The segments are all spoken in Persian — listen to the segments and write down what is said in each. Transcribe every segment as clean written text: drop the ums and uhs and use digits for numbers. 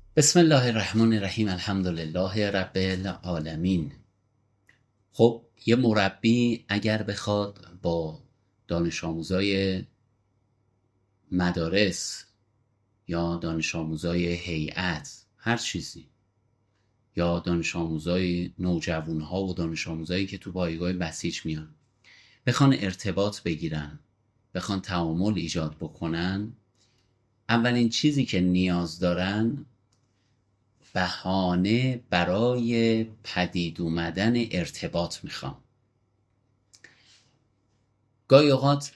بسم الله الرحمن الرحیم. الحمدلله رب العالمین. خب یه مربی اگر بخواد با دانش آموزای مدارس یا دانش آموزای هیئت هر چیزی یا دانش آموزای نوجوانها و دانش آموزایی که تو پایگاه بسیج میان بخوان ارتباط بگیرن، بخوان تعامل ایجاد بکنن، اولین چیزی که نیاز دارن بهانه برای پدید اومدن ارتباط میخوام. گاهی اوقات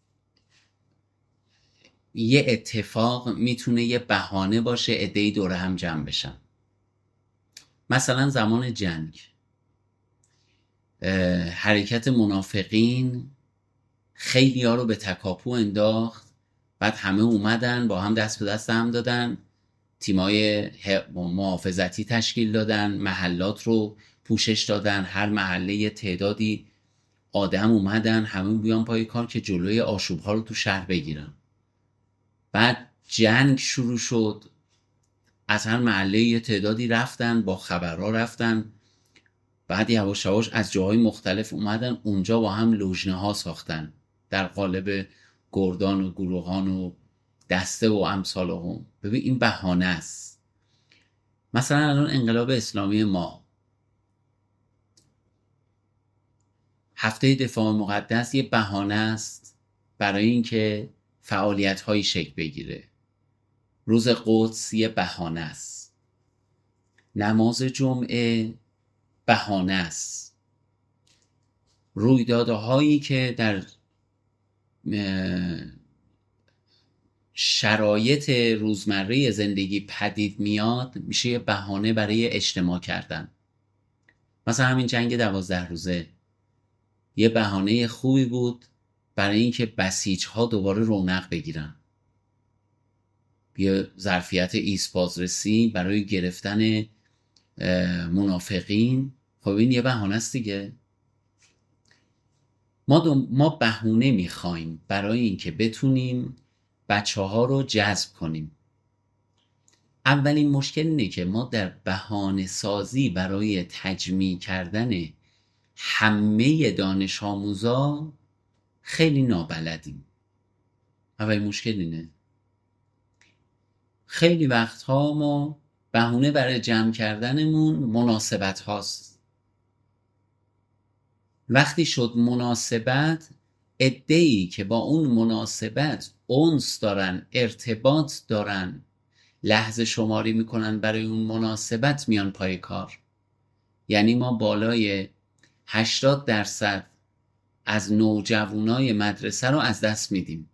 یه اتفاق میتونه یه بهانه باشه عده‌ای دور هم جمع بشن. مثلا زمان جنگ حرکت منافقین خیلی ها رو به تکاپو انداخت، بعد همه اومدن با هم دست به دست هم دادن، تیمای محافظتی تشکیل دادن، محلات رو پوشش دادن، هر محله یه تعدادی آدم اومدن همه بیان پای کار که جلوی آشوب ها رو تو شهر بگیرن. بعد جنگ شروع شد، از هر محله یه تعدادی رفتن، با خبرها رفتن، بعد یواش یواش از جاهای مختلف اومدن اونجا با هم لوژنه ها ساختن در قالب گردان و گروهان و دسته و امثال هم. ببین این بهانه است. مثلا الان انقلاب اسلامی ما هفته دفاع مقدس یه بهانه است برای اینکه فعالیت هایی شکل بگیره. روز قدس یه بهانه است. نماز جمعه بهانه است. رویدادهایی که در شرایط روزمره زندگی پدید میاد میشه یه بهانه برای اجتماع کردن. مثلا همین جنگ 12 روزه یه بهانه خوبی بود برای اینکه بسیج ها دوباره رونق بگیرن. یه ظرفیت ایثبازرسی برای گرفتن منافقین. خب این یه بهانه است دیگه. ما بهونه میخوایم برای اینکه بتونیم بچه ها رو جذب کنیم. اولین مشکل اینه که ما در بهانه سازی برای تجمیع کردن همه دانش آموزا خیلی نابلدیم. اولین مشکل اینه. خیلی وقتها ما بهونه برای جمع کردنمون مناسبت هاست. وقتی شد مناسبت، عده‌ای که با اون مناسبت انس دارن، ارتباط دارن، لحظه شماری میکنن برای اون مناسبت میان پای کار. یعنی ما بالای 80% از نوجوانای مدرسه رو از دست میدیم.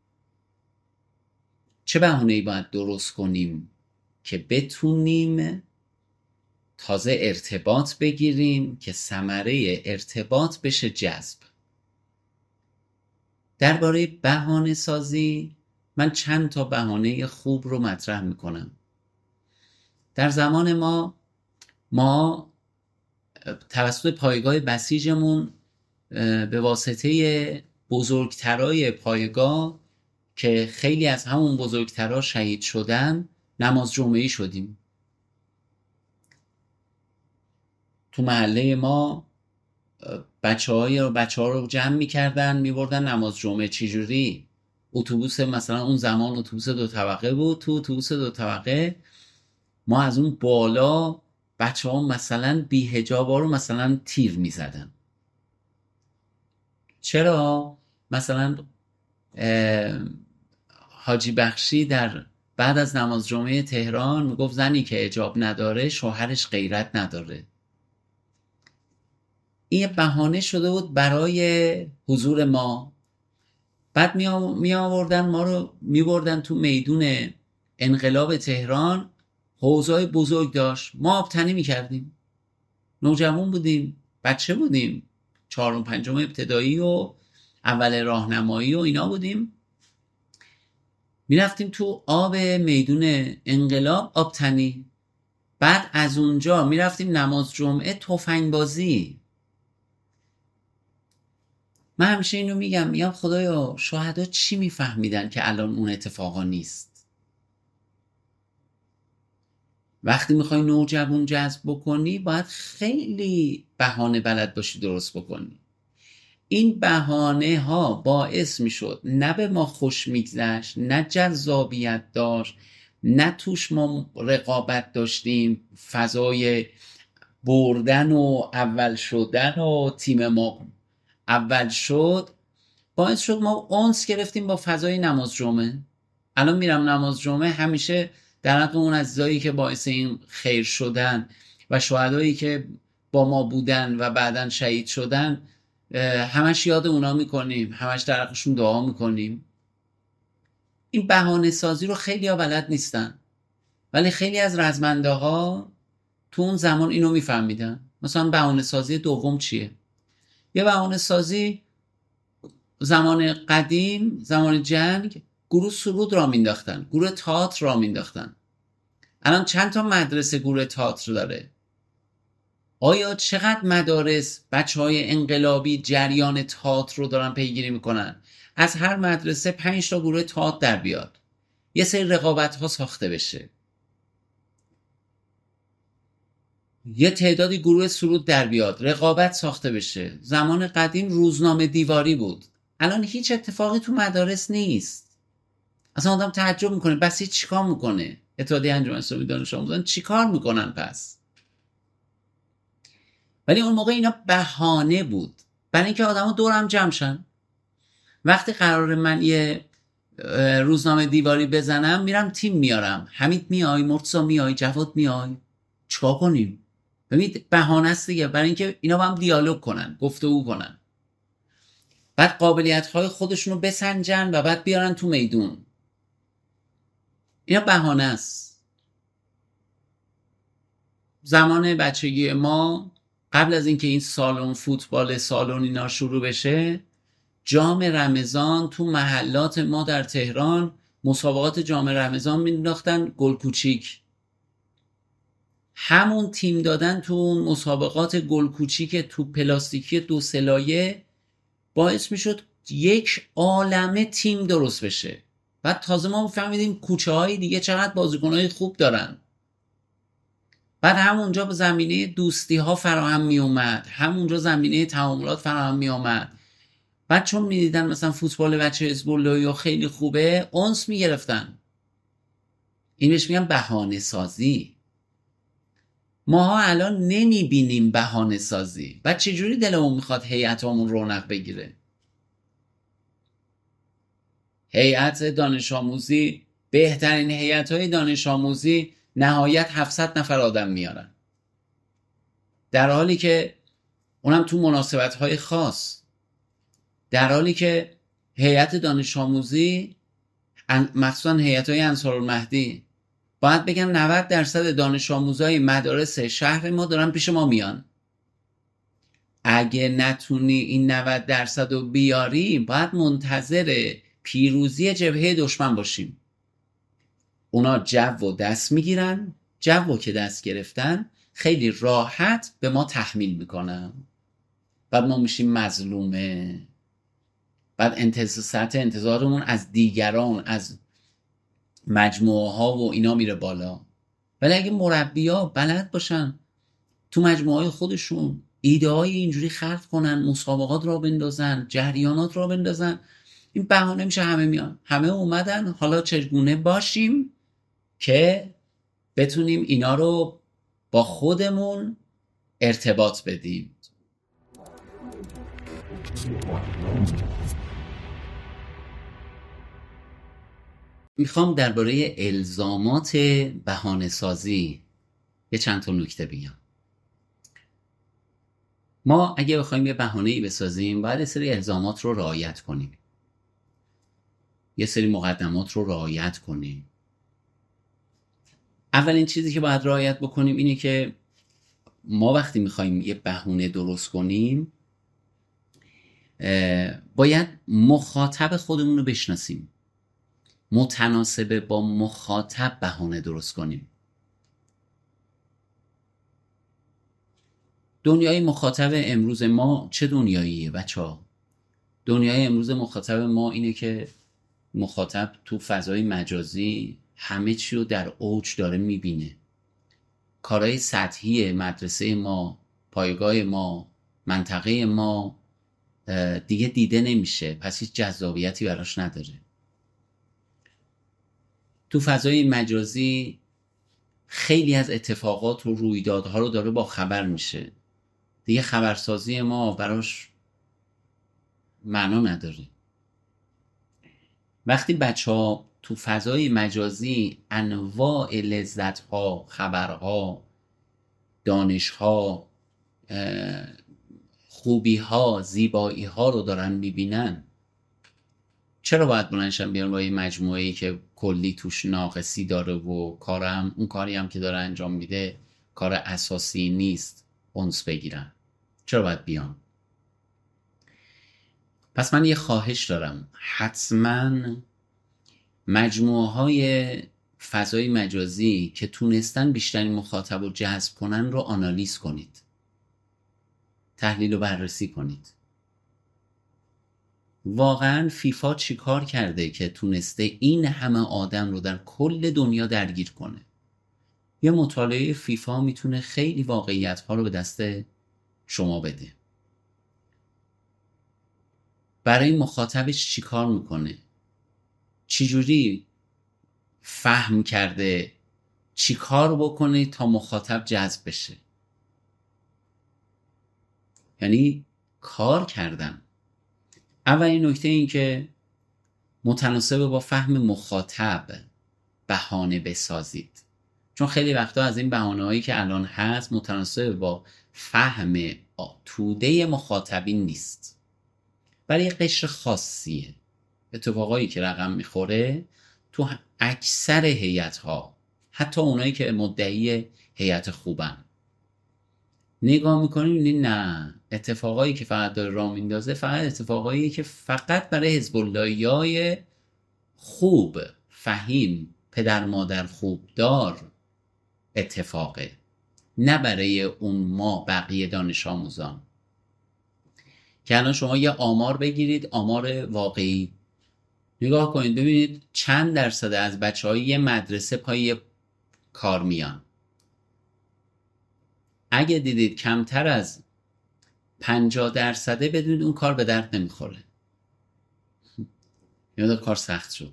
چه بهانه‌ای باید درست کنیم که بتونیم تازه ارتباط بگیریم که ثمره ارتباط بشه جذب؟ درباره بهانه سازی من چند تا بهانه خوب رو مطرح میکنم. در زمان ما توسط پایگاه بسیجمون به واسطه بزرگترای پایگاه که خیلی از همون بزرگترا شهید شدن نماز جمعه‌ای شدیم. تو محله ما بچه ها رو جمع میکردن میبردن نماز جمعه. چجوری؟ اتوبوس، مثلا اون زمان اتوبوس 2 طبقه بود. تو اتوبوس 2 طبقه ما از اون بالا بچه ها مثلا بی حجابا رو مثلا تیر میزدن. چرا؟ مثلا حاجی بخشی در بعد از نماز جمعه تهران میگفت زنی که حجاب نداره شوهرش غیرت نداره. این بهانه شده بود برای حضور ما. بعد می آوردن ما رو میبردن تو میدون انقلاب تهران. حوضای بزرگ داشت، ما آبتنی میکردیم. نوجوان بودیم، بچه بودیم، 4 و 5 ابتدایی و اول راهنمایی و اینا بودیم. میرفتیم تو آب میدون انقلاب آبتنی. بعد از اونجا میرفتیم نماز جمعه تفنگ بازی. من همیشه اینو میگم خدایا شهدا چی میفهمیدن که الان اون اتفاقا نیست؟ وقتی میخوای نوجوان جذب بکنی باید خیلی بهانه بلد باشی درست بکنی. این بهانه ها باعث میشد نه به ما خوش میگذشت، نه جذابیت داشت، نه توش ما رقابت داشتیم، فضای بردن و اول شدن و تیم ما اول شد، باعث شد ما اونس گرفتیم با فضای نماز جمعه. الان میرم نماز جمعه، همیشه در حق اون عزیزایی که باعث این خیر شدن و شهدایی که با ما بودن و بعدن شهید شدن همش یاد اونا میکنیم، همش در حقشون دعا میکنیم. این بهانه سازی رو خیلی ها بلد نیستن، ولی خیلی از رزمنده ها تو اون زمان اینو میفهمیدن. مثلا بهانه سازی دوم چیه؟ یه بهانه سازی زمان قدیم، زمان جنگ، گروه سرود را مینداختن، گروه تئاتر را مینداختن. الان چند تا مدرسه گروه تئاتر داره؟ آیا چقدر مدارس بچهای انقلابی جریان تئاتر رو دارن پیگیری میکنن؟ از هر مدرسه 5 تا گروه تئاتر در بیاد، یه سری رقابت ها ساخته بشه، یه تعدادی گروه سرود در بیاد، رقابت ساخته بشه. زمان قدیم روزنامه دیواری بود، الان هیچ اتفاقی تو مدارس نیست. اصلا آدم تعجب میکنه بسی چیکار میکنه اتحادیه انجمن اسلامی دانش آموزان، چیکار میکنن پس؟ ولی اون موقع اینا بهانه بود برای اینکه آدما دورم جمع شن. وقتی قراره من یه روزنامه دیواری بزنم، میرم تیم میارم، حمید میای، مرتضی میای، جواد میای، چیکار کنیم؟ ببینید بهانه است دیگه، برای اینکه اینا با هم دیالوگ کنن، گفتگو کنن، بعد قابلیت‌های خودشونو بسنجن و بعد بیارن تو میدون. اینا بهانه است. زمان بچگی ما قبل از اینکه این سالن فوتبال سالن اینا شروع بشه، جام رمضان تو محلات ما در تهران مسابقات جام رمضان مینداختن گل کوچیک. همون تیم دادن تو اون مسابقات گل کوچیک تو پلاستیکی 2 لایه باعث میشد یک عالمه تیم درست بشه. بعد تازه ما فهمیدیم کوچه های دیگه چقدر بازیکنهای خوب دارن. بعد همونجا به زمینه دوستی ها فراهم می اومد، همونجا زمینه تعاملات فراهم می اومد. بعد چون می دیدن مثلا فوتبال بچه حزب الله خیلی خوبه، اونس می گرفتن. این بهش میگن بهانه سازی. ماها الان نمی بینیم بهانه سازی. بعد چجوری دلمون میخواد هیئتمون رونق بگیره؟ هیئت دانش آموزی، بهترین هیئت‌های دانش آموزی نهایت 700 نفر آدم میارن، در حالی که اونم تو مناسبت‌های خاص، در حالی که هیئت دانش آموزی مخصوصا هیئت‌های انصارالمهدی باید بگم 90% دانش آموزای مدارس شهر ما دارن پیش ما میان. اگه نتونی این 90% رو بیاری، باید منتظر پیروزی جبهه دشمن باشیم. اونا جو و دست میگیرن، جو که دست گرفتن خیلی راحت به ما تحمیل میکنن، بعد ما میشیم مظلومه، بعد سطح انتظارمون از دیگران، از مجموعه ها و اینا میره بالا. ولی اگه مربی ها بلد باشن تو مجموعه های خودشون ایده های اینجوری خلق کنن، مسابقات را بندازن، جریانات را بندازن، این بهانه میشه همه میان، همه اومدن، حالا چگونه باشیم که بتونیم اینا رو با خودمون ارتباط بدیم. میخوام درباره الزامات بهانه سازی یه چند تا نکته بگم. ما اگه بخوایم یه بهانه‌ای بسازیم، باید یه سری الزامات رو رعایت کنیم، یه سری مقدمات رو رعایت کنیم. اولین چیزی که باید رعایت بکنیم اینه که ما وقتی میخوایم یه بهونه درست کنیم، باید مخاطب خودمون رو بشناسیم، متناسب با مخاطب بهانه درست کنیم. دنیای مخاطب امروز ما چه دنیاییه بچه‌ها؟ دنیای امروز مخاطب ما اینه که مخاطب تو فضای مجازی همه چی رو در اوج داره میبینه. کارهای سطحی مدرسه ما، پایگاه ما، منطقه ما دیگه دیده نمیشه، پس هیچ جذابیتی براش نداره. تو فضای مجازی خیلی از اتفاقات و رویدادها رو داره با خبر میشه، دیگه خبرسازی ما براش معنا نداره. وقتی بچه‌ها تو فضای مجازی انواع لذت‌ها، خبرها، دانش‌ها، خوبی‌ها، زیبایی‌ها رو دارن میبینن، چرا باید بلندشن بیان با یه مجموعه‌ای که کلی توش ناقصی داره و اون کاری هم که داره انجام میده کار اساسی نیست اونس بگیرن؟ چرا باید بیان؟ پس من یه خواهش دارم، حتما مجموعه‌های فضای مجازی که تونستن بیشترین مخاطب رو جذب کنن رو آنالیز کنید، تحلیل و بررسی کنید. واقعا فیفا چی کار کرده که تونسته این همه آدم رو در کل دنیا درگیر کنه؟ یه مطالعه فیفا میتونه خیلی واقعیت‌ها رو به دست شما بده. برای مخاطبش چی کار میکنه؟ چجوری فهم کرده چی کار بکنه تا مخاطب جذب بشه؟ یعنی کار کردن. اولین نکته این که متناسب با فهم مخاطب بهانه بسازید، چون خیلی وقتا از این بهانه‌هایی که الان هست متناسب با فهم توده مخاطبین نیست، برای قشر خاصیه. اتفاقایی که رقم میخوره تو اکثر هیئت‌ها، حتی اونایی که مدعی هیئت خوبن، نگاه میکنیم میبینید نه، اتفاقایی که فقط داره راه میندازه فقط اتفاقایی که فقط برای حزب اللهیای خوب، فهیم، پدر مادر خوب دار اتفاقه، نه برای اون ما بقیه دانش آموزان. که الان شما یه آمار بگیرید، آمار واقعی نگاه کنید ببینید چند درصد از بچه‌های یه مدرسه پای کار میان. اگه دیدید کمتر از 50% بدونید اون کار به درد نمیخوره، یعنی کار سخت شد.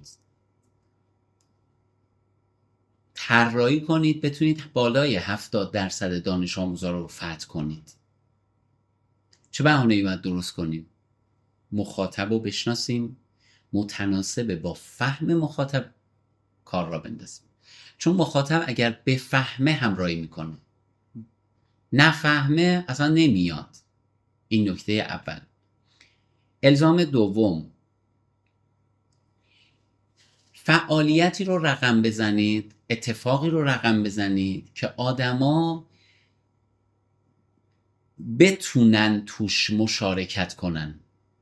طراحی کنید بتونید بالای 70% دانش آموزا رو فتح کنید. چه بهانه‌ای باید درست کنیم؟ مخاطب رو بشناسیم، متناسب با فهم مخاطب کار را بندازیم. چون مخاطب اگر بفهمه همراهی میکنه، نفهمه اصلا نمیاد. این نکته اول. الزام دوم، فعالیتی رو رقم بزنید، اتفاقی رو رقم بزنید که آدما بتونن توش مشارکت کنن.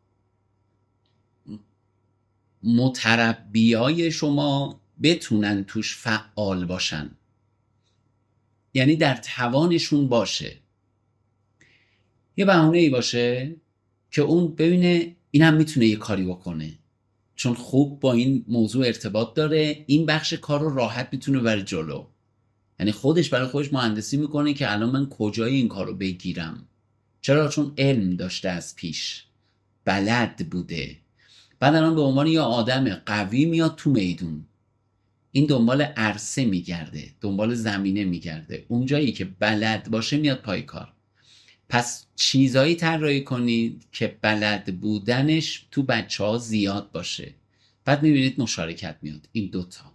متربیای شما بتونن توش فعال باشن، یعنی در توانشون باشه. یه بهانه‌ای باشه که اون ببینه این هم میتونه یه کاری بکنه، چون خوب با این موضوع ارتباط داره، این بخش کار رو راحت میتونه بره جلو. یعنی خودش برای خودش مهندسی میکنه که الان من کجای این کار رو بگیرم. چرا؟ چون علم داشته، از پیش بلد بوده. بعد الان به عنوان یه آدم قوی میاد تو میدون، این دنبال عرصه میگرده، دنبال زمینه میگرده، اونجایی که بلد باشه میاد پای کار. پس چیزایی طراحی کنید که بلد بودنش تو بچه‌ها زیاد باشه، بعد میبینید مشارکت میاد. این دوتا.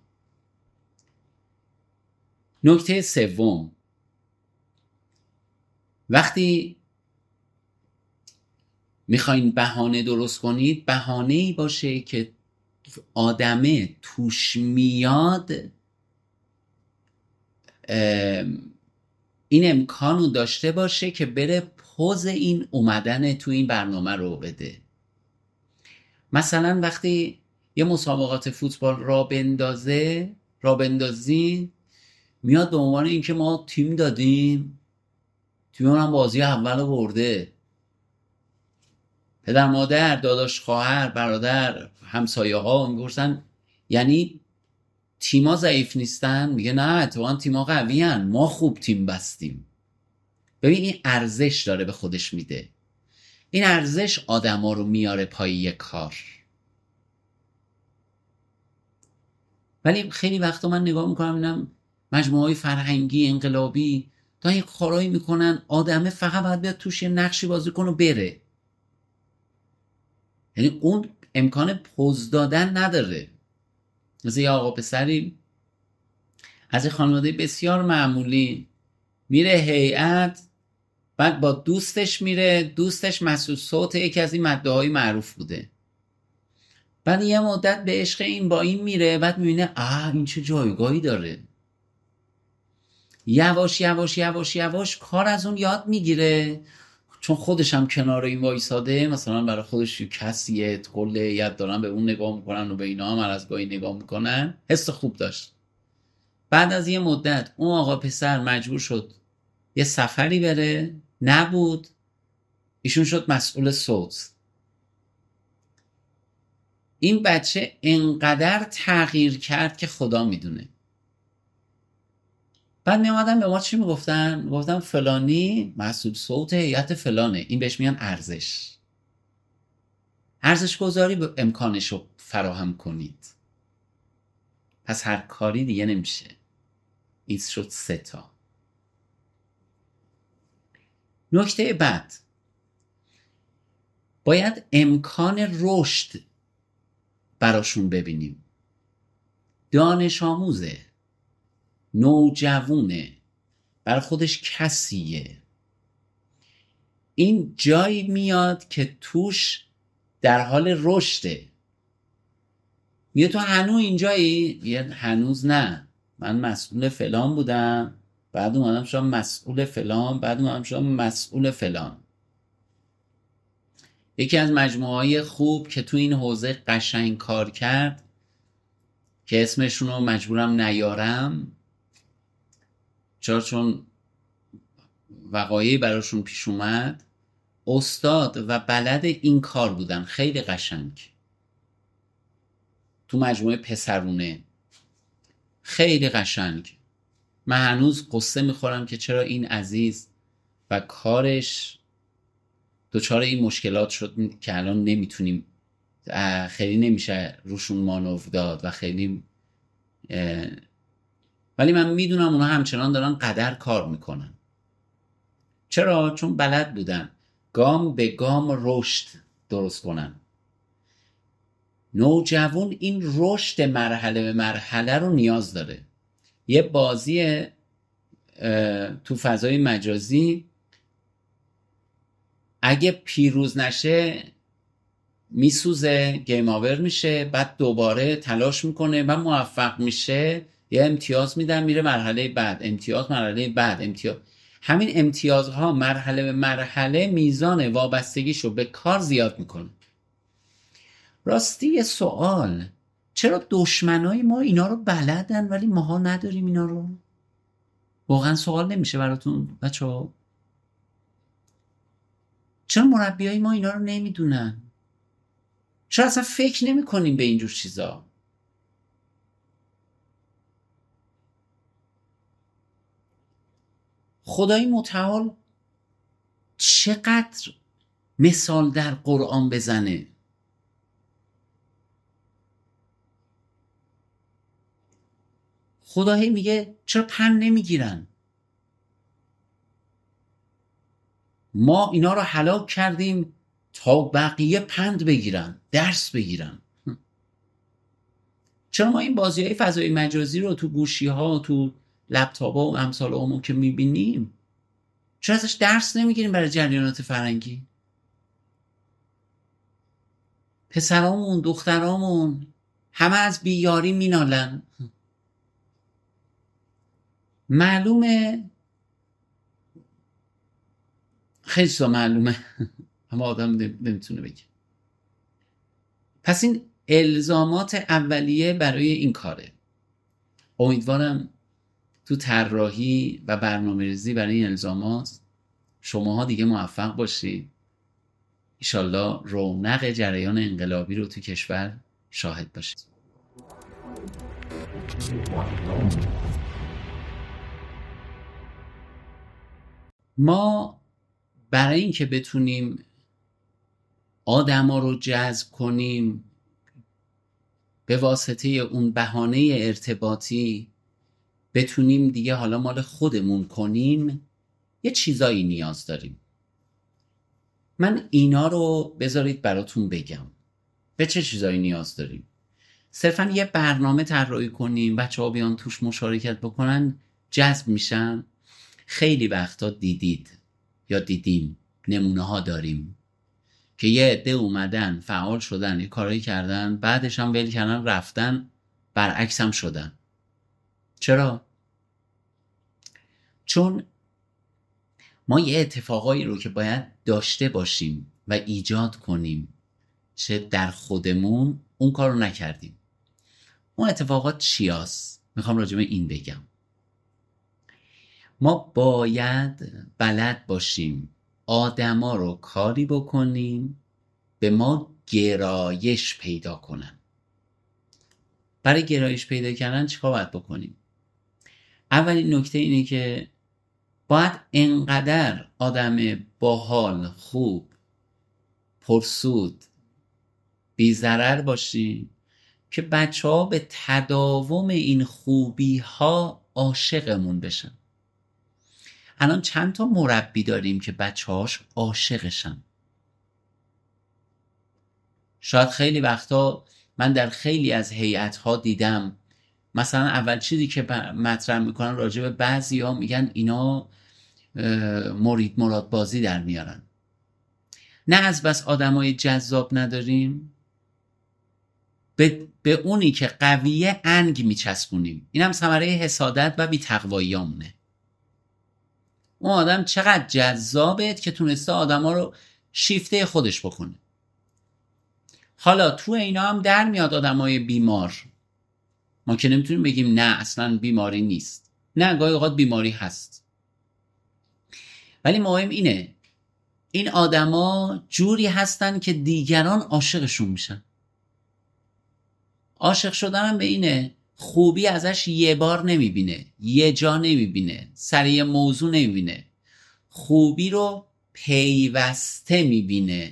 نکته سوم، وقتی میخواین بهانه درست کنید، بهانه‌ای باشه که آدمه توش میاد این امکانو داشته باشه که بره پوز این اومدن تو این برنامه رو بده. مثلا وقتی یه مسابقات فوتبال را بندازین، میاد به عنوان اینکه ما تیم دادیم، تیممون هم بازی اول برده، پدر مادر، داداش خواهر، برادر، همسایه ها میپرسن، یعنی تیما ضعیف نیستن؟ میگه نه اتفاقا تیما قوی هن. ما خوب تیم بستیم. ببین این ارزش داره به خودش میده. این ارزش آدما رو میاره پای کار. ولی خیلی وقتا من نگاه میکنم اینم مجموعه‌های فرهنگی انقلابی تا این کارایی میکنن آدمه فقط باید بیاد توش یه نقشی بازی کنه و بره. یعنی اون امکان پوز دادن نداره. مثل یه آقا پسری از یه خانواده بسیار معمولی میره هیئت، بعد با دوستش میره، دوستش مسئول صوت یکی از این مدعاهای معروف بوده، بعد یه مدت به عشق این با این میره، بعد میبینه این چه جایگاهی داره. یواش یواش یواش یواش کار از اون یاد میگیره، چون خودش هم کنار این وایساده، مثلا برای خودش کسیه کل هیئت دارن به اون نگاه میکنن و به اینا هم از گاهی نگاه میکنن، حس خوب داشت. بعد از یه مدت اون آقا پسر مجبور شد یه سفری بره، نبود، ایشون شد مسئول صوت. این بچه انقدر تغییر کرد که خدا میدونه. بعد میامدن به ما چی میگفتن؟ میگفتن فلانی مسئول صوت هیئت فلانه. این بهش میگن ارزش. ارزش گذاری به امکانش رو فراهم کنید. پس هر کاری دیگه نمیشه. این شد 3 تا. نکته بعد، باید امکان رشد براشون ببینیم. دانش آموزه، نوجوونه، برای خودش کسیه. این جایی میاد که توش در حال رشده. میگه تو هنوز اینجایی؟ یه هنوز نه، من مسئول فلان بودم، بعد اومدم شدم مسئول فلان، بعد اومدم شدم مسئول فلان. یکی از مجموعه‌های خوب که تو این حوزه قشنگ کار کرد که اسمشون رو مجبورم نیارم چون وقایعی براشون پیش اومد، استاد و بلد این کار بودن، خیلی قشنگ. تو مجموعه پسرونه خیلی قشنگ. من هنوز قصه میخورم که چرا این عزیز و کارش دچار این مشکلات شد که الان نمیتونیم، خیلی نمیشه روشون مانور داد و خیلی ولی من میدونم اونا همچنان دارن قدر کار میکنن. چرا؟ چون بلد بودن گام به گام رشد درست کنن. نوجوان این رشد مرحله به مرحله رو نیاز داره. یه بازی تو فضای مجازی اگه پیروز نشه میسوزه، گیم آور میشه، بعد دوباره تلاش میکنه، بعد موفق میشه، یه امتیاز میدن، میره مرحله بعد، امتیاز، مرحله بعد، امتیاز. همین امتیازها مرحله به مرحله میزان وابستگیشو به کار زیاد میکنه. راستی یه سوال، چرا دشمنای ما اینا رو بلدن ولی ماها نداریم اینا رو؟ واقعا سوال نمیشه براتون بچه‌ها؟ چرا مربیای ما اینا رو نمیدونن؟ چرا اصلا فکر نمی کنیم به اینجور چیزا؟ خدای متعال چقدر مثال در قرآن بزنه. خدایی میگه چرا پند نمیگیرن؟ ما اینا رو هلاک کردیم تا بقیه پند بگیرن، درس بگیرن. چرا ما این بازی‌های فضای مجازی رو تو گوشی‌ها، تو لپتاپ‌ها و امثال اونو که می‌بینیم، چرا ازش درس نمیگیریم برای جریانات فرهنگی؟ پسرامون، دخترامون همه از بیاری مینالن. معلومه، خیلی معلومه، اما آدم نمیتونه بگه. پس این الزامات اولیه برای این کاره. امیدوارم تو طراحی و برنامه‌ریزی برای این الزامات شماها دیگه موفق باشید. انشالله رونق جریان انقلابی رو تو کشور شاهد باشید. ما برای اینکه بتونیم آدما رو جذب کنیم به واسطه اون بهانه ارتباطی، بتونیم دیگه حالا مال خودمون کنیم، یه چیزایی نیاز داریم. من اینا رو بذارید براتون بگم. به چه چیزایی نیاز داریم؟ صرفا یه برنامه طراحی کنیم بچه‌ها بیان توش مشارکت بکنن جذب میشن؟ خیلی وقتا دیدید یا دیدیم، نمونه ها داریم که یه عده اومدن فعال شدن، یه کارایی کردن، بعدش هم ول کردن رفتن، برعکس هم شدن. چرا؟ چون ما یه اتفاقایی رو که باید داشته باشیم و ایجاد کنیم چه در خودمون، اون کار رو نکردیم. اون اتفاقات چی هست؟ میخوام راجع به این بگم. ما باید بلد باشیم آدما رو کاری بکنیم به ما گرایش پیدا کنن. برای گرایش پیدا کردن چیکار باید بکنیم؟ اولین نکته اینه که باید انقدر آدم باحال، خوب، پرسود، بی ضرر باشیم که بچه‌ها به تداوم این خوبی ها عاشقمون بشن. الان چند تا مربی داریم که بچه‌هاش عاشقشن. شاید خیلی وقتا من در خیلی از هیئت‌ها دیدم، مثلا اول چیزی که مطرح میکنن راجع به بعضی‌ها میگن اینا مراد بازی در میارن. نه از بس آدمای جذاب نداریم، به اونی که قویه انگ میچسبونیم. این هم ثمره حسادت و بی‌تقواییامونه. اون آدم چقدر جذابه که تونسته آدما رو شیفته خودش بکنه. حالا تو اینا هم در میاد آدمای بیمار. ما که نمیتونیم بگیم نه اصلا بیماری نیست. نه، گاهی اوقات بیماری هست. ولی مهم اینه این آدما جوری هستن که دیگران عاشقشون میشن. عاشق شدن هم به اینه خوبی ازش یه بار نمیبینه، یه جا نمیبینه، سر یه موضوع نمیبینه. خوبی رو پیوسته میبینه.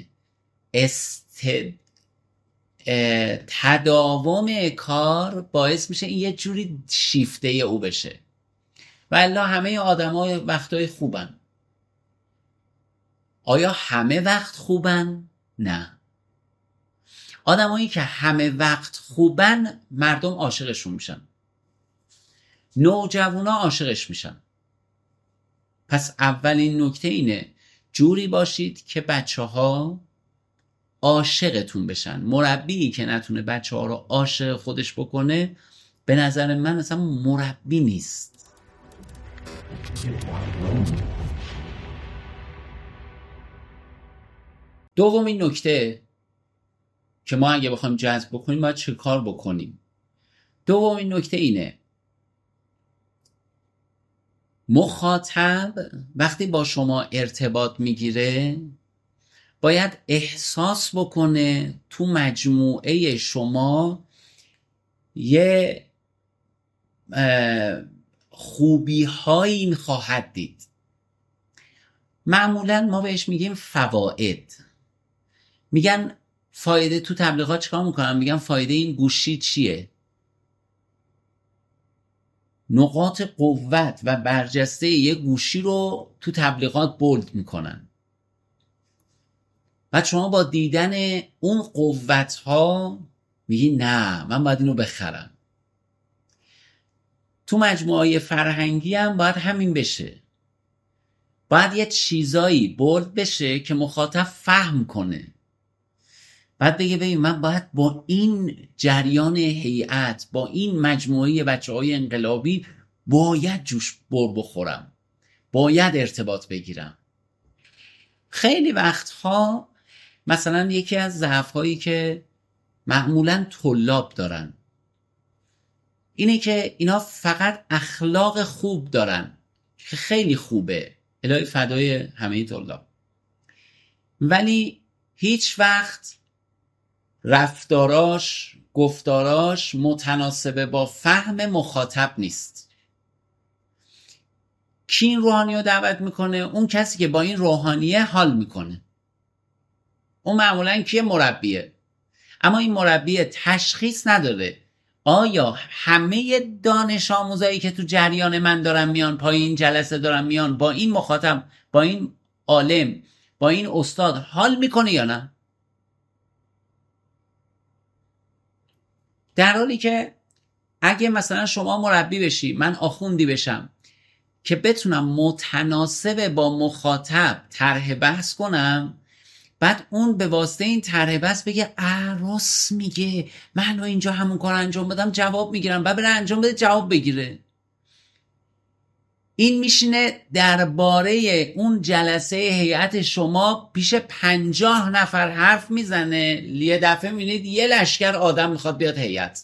تداوم کار باعث میشه این یه جوری شیفته او بشه. والله همه آدم‌ها وقتای خوبن. آیا همه وقت خوبن؟ نه. آدمایی که همه وقت خوبن مردم عاشقشون میشن. نوجوانا عاشقش میشن. پس اولین نکته اینه جوری باشید که بچه‌ها عاشقتون بشن. مربی که نتونه بچه‌ها رو عاشق خودش بکنه به نظر من اصلا مربی نیست. دومین نکته که ما اگه بخوایم جذب بکنیم باید چه کار بکنیم؟ دومین نکته اینه مخاطب وقتی با شما ارتباط میگیره باید احساس بکنه تو مجموعه شما یه خوبی هایی خواهد دید. معمولا ما بهش میگیم فواید. میگن فایده تو تبلیغات چیکار میکنن؟ میگن فایده این گوشی چیه؟ نقاط قوت و برجسته یه گوشی رو تو تبلیغات بولد میکنن. بعد شما با دیدن اون قوت ها میگی نه من باید اینو بخرم. تو مجموعه فرهنگی هم باید همین بشه. باید یه چیزایی بولد بشه که مخاطب فهم کنه. بعد بگه ببین من باید با این جریان هیئت، با این مجموعه بچه‌های انقلابی باید جوش بر بخورم، باید ارتباط بگیرم. خیلی وقتها مثلا یکی از ضعف‌هایی که معمولاً طلاب دارن اینه که اینا فقط اخلاق خوب دارن که خیلی خوبه، الهی فدای همه طلاب، ولی هیچ وقت رفتاراش، گفتاراش متناسب با فهم مخاطب نیست. کی این روحانی رو دعوت میکنه؟ اون کسی که با این روحانیه حال میکنه. اون معمولا کیه؟ مربیه. اما این مربی تشخیص نداره آیا همه دانش آموزایی که تو جریان من دارن میان پای این جلسه دارن میان با این مخاطب، با این عالم، با این استاد حال میکنه یا نه. در حالی که اگه مثلا شما مربی بشی، من آخوندی بشم که بتونم متناسب با مخاطب طرح بحث کنم، بعد اون به واسطه این طرح بحث بگه راست میگه، من اینجا همون کار انجام بدم جواب میگیرم، بعد بره انجام بده جواب بگیره. این میشینه درباره اون جلسه هیئت شما پیش 50 نفر حرف میزنه، یه دفعه میبینید یه لشکر آدم میخواد بیاد هیئت.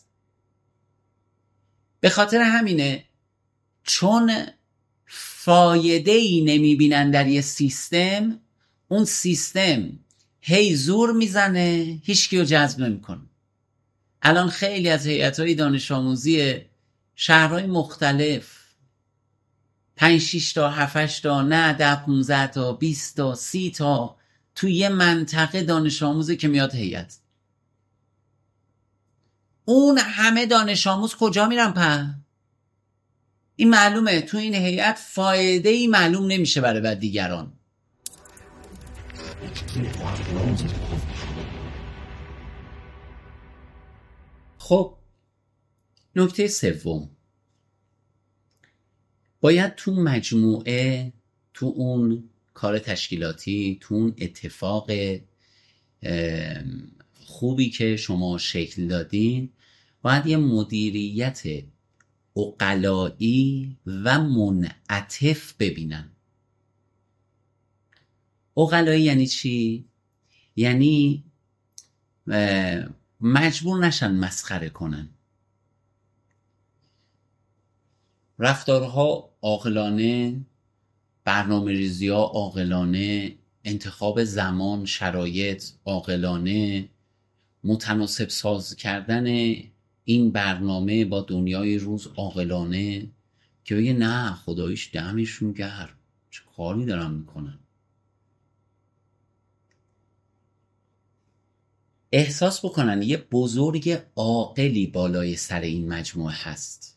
به خاطر همینه، چون فایده ای نمیبینن در یه سیستم، اون سیستم هی زور میزنه، هیچ کیو جذب نمیکنه. الان خیلی از هیئت‌های دانش آموزی شهرهای مختلف 5-6 تا 7-8 تا نه 10-15 تا 20 تا 30 تا تو یه منطقه دانش آموزی که میاد هیئت. اون همه دانش آموز کجا میرن؟ این معلومه تو این هیئت فایده ای معلوم نمیشه برای دیگران. خب نکته سوم، باید تو مجموعه، تو اون کار تشکیلاتی، تو اون اتفاق خوبی که شما شکل دادین، باید یه مدیریت عقلایی و منعطف ببینن. عقلایی یعنی چی؟ یعنی مجبور نشن مسخره کنن، رفتارها عاقلانه، برنامه‌ریزی‌ها عاقلانه، انتخاب زمان، شرایط عاقلانه، متناسب ساز کردن این برنامه با دنیای روز عاقلانه، که بگه نه خداییش دمشون گرم، چه کاری دارن میکنن. احساس بکنن یه بزرگ عاقلی بالای سر این مجموعه هست.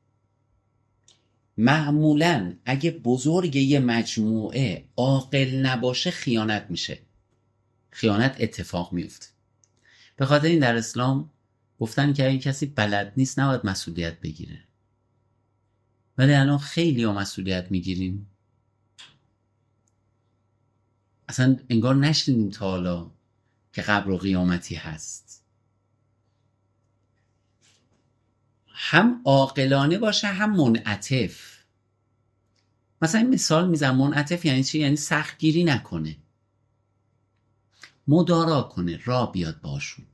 معمولاً اگه بزرگ یه مجموعه عاقل نباشه خیانت میشه، خیانت اتفاق میفته. به خاطر این در اسلام گفتن که اگه کسی بلد نیست نباید مسئولیت بگیره، ولی الان خیلی ها مسئولیت میگیریم. اصلا انگار نشنیدیم تا حالا که قبر و قیامتی هست. هم عاقلانه باشه هم منعطف. مثلا این مثال میزنم، منعطف یعنی چی؟ یعنی سختگیری نکنه، مدارا کنه، راه بیاد باشون.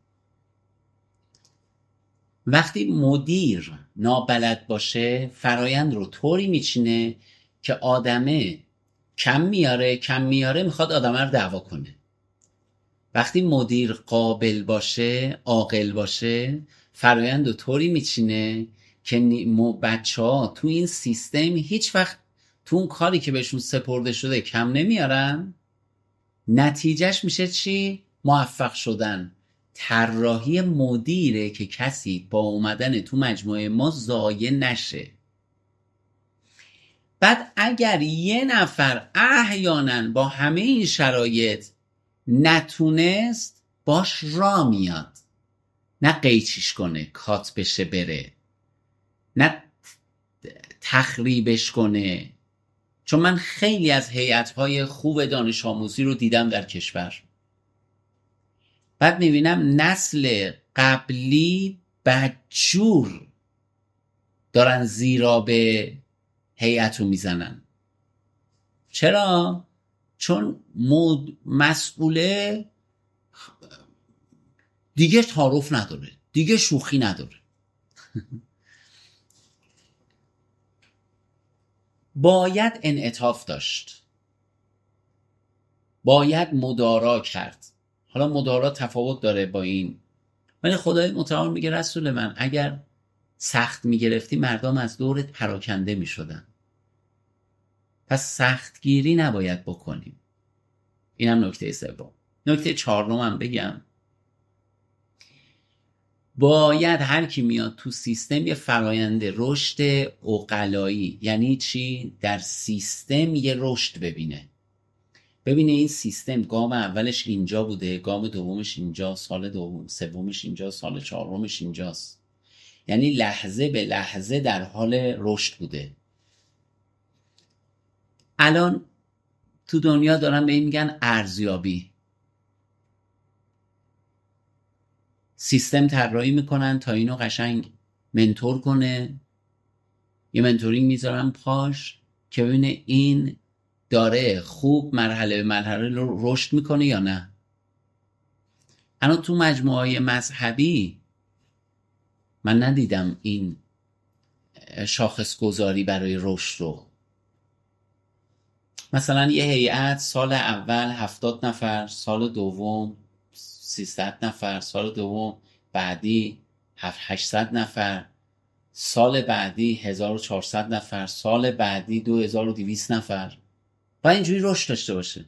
وقتی مدیر نابلد باشه فرایند رو طوری میچینه که آدمه کم میاره میخواد آدمه رو دعوا کنه. وقتی مدیر قابل باشه، عاقل باشه، فرایند رو طوری میچینه که بچه ها تو این سیستم هیچ وقت تو اون کاری که بهشون سپرده شده کم نمیارن. نتیجهش میشه چی؟ موفق شدن. طراحی مدیره که کسی با اومدن تو مجموعه ما ضایع نشه. بعد اگر یه نفر احیانا با همه این شرایط نتونست، باش را میاد، نه قیچیش کنه کات بشه بره، نه تخریبش کنه. چون من خیلی از هیئت‌های خوب دانش آموزی رو دیدم در کشور، بعد میبینم نسل قبلی بدجور دارن زیرا به هیئت رو میزنن. چرا؟ چون مسئوله دیگه تعارف نداره، دیگه شوخی نداره. باید انعطاف داشت، باید مدارا کرد. حالا مدارا تفاوت داره با این ولی خدای متعال میگه رسول من اگر سخت میگرفتی مردم از دورت پراکنده میشدن، پس سختگیری نباید بکنیم. اینم نکته سوم. نکته چهارم بگم، باید هر کی میاد تو سیستم یه فرایند رشد عقلایی، یعنی چی؟ در سیستم یه رشد ببینه این سیستم گام اولش اینجا بوده، گام دومش اینجا، سال سومش اینجا، سال چهارمش اینجاست. یعنی لحظه به لحظه در حال رشد بوده. الان تو دنیا دارن به این میگن ارزیابی. سیستم طراحی میکنن تا اینو قشنگ منتور کنه، یه منتورینگ میذارن پاش که ببینه این داره خوب مرحله به مرحله رشد میکنه یا نه. الان تو مجموعه مذهبی من ندیدم این شاخص گذاری برای رشد رو. مثلا یه هیئت سال اول 70 نفر، سال دوم 300 نفر، سال دوم بعدی 800 نفر، سال بعدی 1400 نفر، سال بعدی 2200 نفر. باید اینجوری رشد داشته باشه.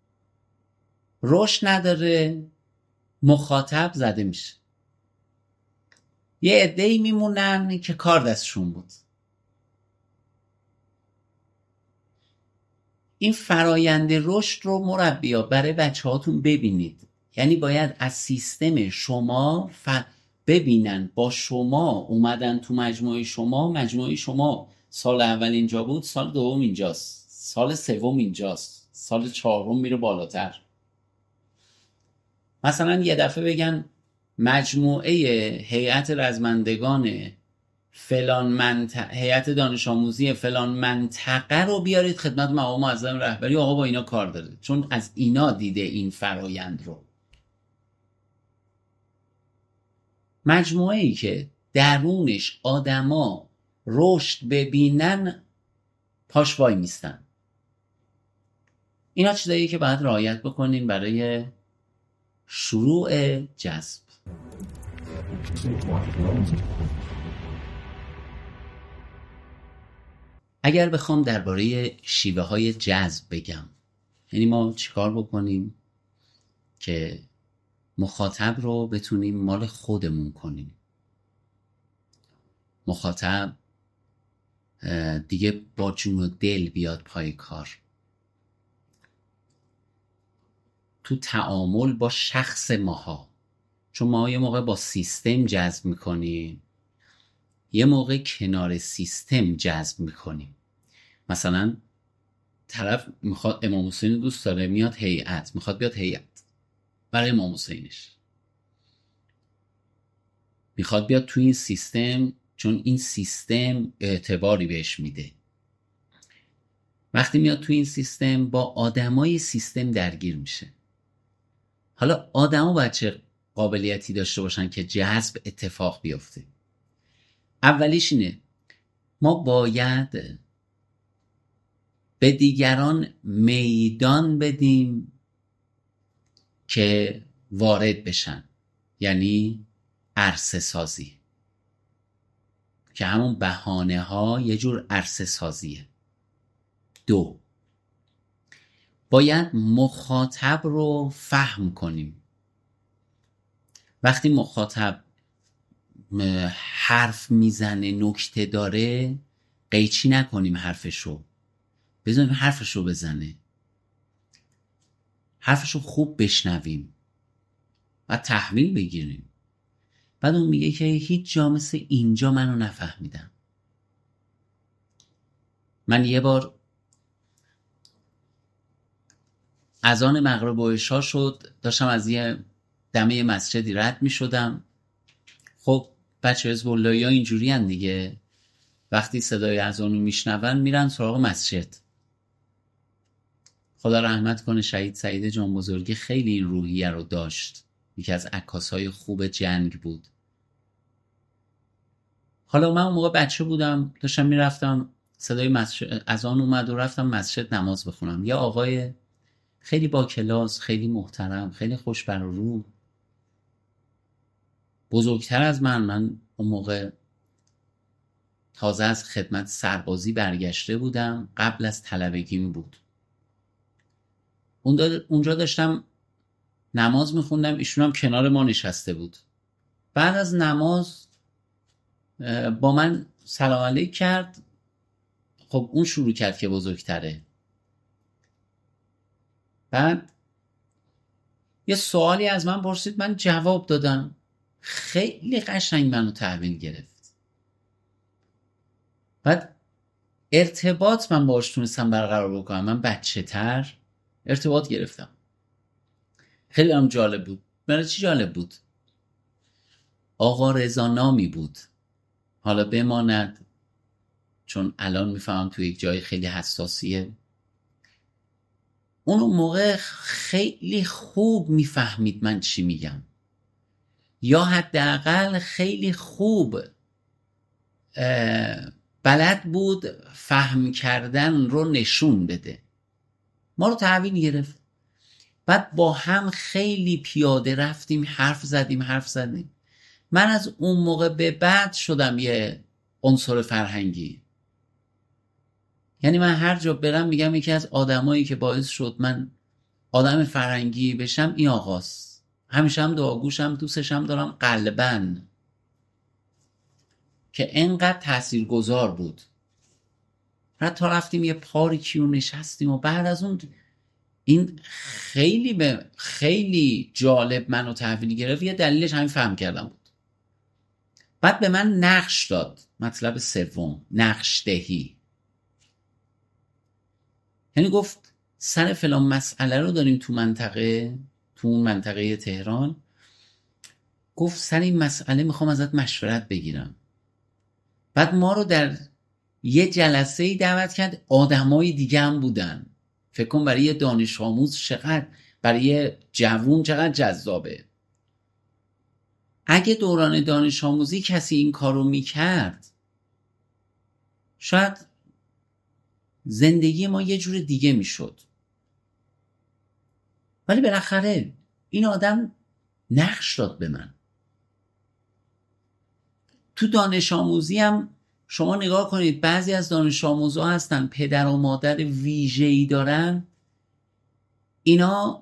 رشد نداره، مخاطب زده میشه. یه عده‌ای میمونن که کار دستشون بود. این فرایند رشد رو مربیا برای بچه هاتون ببینید. یعنی باید از سیستم شما ببینن، با شما اومدن تو مجموعه شما سال اول اینجا بود، سال دوم اینجاست، سال سوم اینجاست، سال چهارم میره بالاتر. مثلا یه دفعه بگن مجموعه هیئت رزمندگان فلان هیئت دانش آموزی فلان منطقه رو بیارید خدمت مقام معظم رهبری، آقا با اینا کار داره، چون از اینا دیده این فرایند رو. مجموعه ای که درونش آدما رشد ببینن پاش وای میستن. اینا چیزایی که باید رعایت بکنین برای شروع جذب. اگر بخوام درباره شیوه های جذب بگم، یعنی ما چیکار بکنیم که مخاطب رو بتونیم مال خودمون کنیم، مخاطب دیگه با جون و دل بیاد پای کار، تو تعامل با شخص ماها. چون ما یه موقع با سیستم جذب میکنیم، یه موقع کنار سیستم جذب میکنیم. مثلا طرف میخواد امام حسین دوست داره، میاد هیئت، میخواد بیاد هیئت برای امام حسینش، میخواد بیاد تو این سیستم چون این سیستم اعتباری بهش میده. وقتی میاد تو این سیستم با آدمای سیستم درگیر میشه. حالا آدما باید چه قابلیتی داشته باشن که جذب اتفاق بیفته؟ اولیش اینه ما باید به دیگران میدان بدیم که وارد بشن، یعنی عرصه سازی، که همون بهانه ها یه جور عرصه سازیه. 2، باید مخاطب رو فهم کنیم. وقتی مخاطب حرف میزنه، نکته داره، قیچی نکنیم حرفشو، بذاریم حرفشو بزنه، حرفشو خوب بشنویم و تحویل بگیریم. بعد اون میگه که هیچ جا مثل اینجا منو نفهمیدم. من یه بار اذان مغرب و عشا شد، داشتم از یه دمه مسجدی رد می شدم. خب بچه حزب اللهی ها اینجوری هن دیگه، وقتی صدای اذان رو میشنون میرن سراغ مسجد. خدا رحمت کنه شهید سعید جان بزرگی خیلی این روحیه رو داشت، یکی از عکاسای خوب جنگ بود. حالا من اون موقع بچه بودم، داشتم میرفتم، صدای اذان اومد و رفتم مسجد نماز بخونم. یه آقای خیلی با کلاس، خیلی محترم، خیلی خوش بر رو بزرگتر از من اون موقع تازه از خدمت سربازی برگشته بودم، قبل از طلبگیم بود. اونجا داشتم نماز میخوندم، ایشون هم کنار ما نشسته بود. بعد از نماز با من سلام علیک کرد. خب اون شروع کرد که بزرگتره. بعد یه سوالی از من پرسید، من جواب دادم. خیلی قشنگ منو تحویل گرفت. بعد ارتباط من باهاش تونستم برقرار بکنم. من بچه تر ارتباط گرفتم. خیلی هم جالب بود. برای چی جالب بود؟ آقا رضا نامی بود. حالا بماند، چون الان میفهمم توی یک جای خیلی حساسیه. اون موقع خیلی خوب میفهمید من چی میگم، یا حداقل خیلی خوب بلد بود فهم کردن رو نشون بده. ما رو تحویل گرفت. بعد با هم خیلی پیاده رفتیم، حرف زدیم. من از اون موقع به بعد شدم یه عنصر فرهنگی. یعنی من هر جا برم میگم یکی از آدمایی که باعث شد من آدم فرهنگی بشم این آقاست. همیشه هم دعاگوشم، دوستشم دارم قلباً، که انقدر تاثیرگذار بود. حتی رفتیم یه پارکی رو نشستیم و بعد از اون این خیلی جالب منو تحویل گرفت. یه دلیلش همین فهم کردم بود. بعد به من نقش داد. مطلب سوم، نقش دهی. یعنی گفت سر فلان مسئله رو داریم تو اون منطقه تهران. گفت سر این مسئله میخوام ازت مشورت بگیرم. بعد ما رو در یه جلسه‌ای دعوت کرد. آدمای دیگه هم بودن. فکر کن برای یه دانش آموز چقدر، برای یه جوون چقدر جذابه. اگه دوران دانش آموزی کسی این کارو میکرد، شاید زندگی ما یه جور دیگه میشد. ولی بالاخره این آدم نقش داد به من. تو دانش آموزی هم شما نگاه کنید، بعضی از دانش آموزها هستن پدر و مادر ویژه‌ای دارن، اینا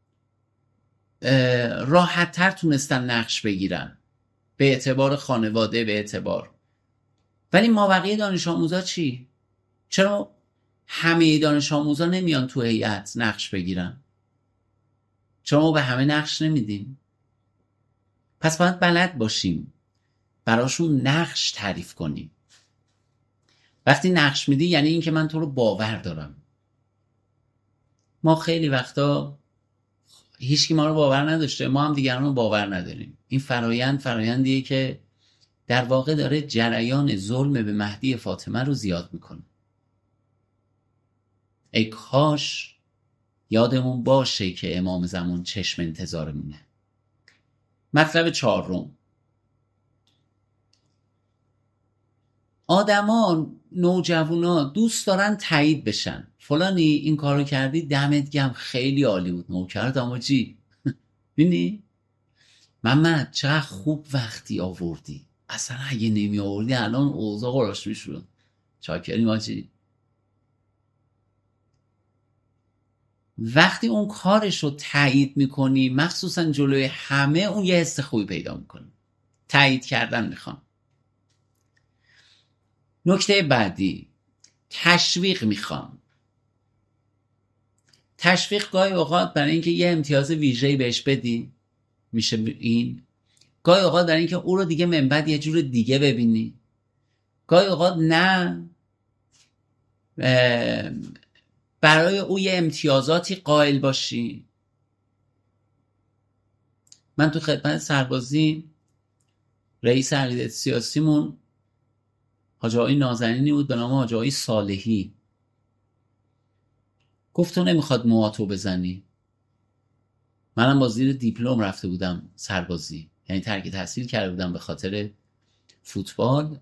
راحت تر تونستن نقش بگیرن به اعتبار خانواده، به اعتبار. ولی ما بقیه دانش آموزها چی؟ چرا همه دانش آموزها نمیان تو هیئت نقش بگیرن؟ چرا ما به همه نقش نمیدیم؟ پس باید بلد باشیم براشون نقش تعریف کنیم. وقتی نقش میدی یعنی این که من تو رو باور دارم. ما خیلی وقتا هیچکی ما رو باور نداشته، ما هم دیگران رو باور نداریم. این فرایندیه که در واقع داره جریان ظلم به مهدی فاطمه رو زیاد میکنه. ای کاش یادمون باشه که امام زمان چشم انتظارمونه. مطلب چهارم، آدما، نوجوانا دوست دارن تایید بشن. فلانی این کارو کردی، دمت گرم، خیلی عالی بود، نوکر داماجی. ببینی محمد چقدر خوب وقتی آوردی، اصلا اگه نمی آوردی الان اوضاع قراش میشد. چاکری ماجی. وقتی اون کارش رو تایید میکنی، مخصوصا جلوی همه، اون یه حس خوبی پیدا میکنه. تایید کردن میخوام. نکته بعدی، تشویق میخوام. تشویق گاهی اوقات برای اینکه یه امتیاز ویژه‌ای بهش بدی، میشه این. گاهی اوقات برای اینکه او رو دیگه من بعد یه جور دیگه ببینی. گاهی اوقات نه، برای او یه امتیازاتی قائل باشی. من تو خدمت سربازی رئیس عقیدت سیاسیمون حاج آقای نازنینی بود به نام حاج آقای صالحی. گفت تو نمیخواد موهاتو بزنی. منم با زیر دیپلم رفته بودم سربازی، یعنی ترک تحصیل کرده بودم به خاطر فوتبال.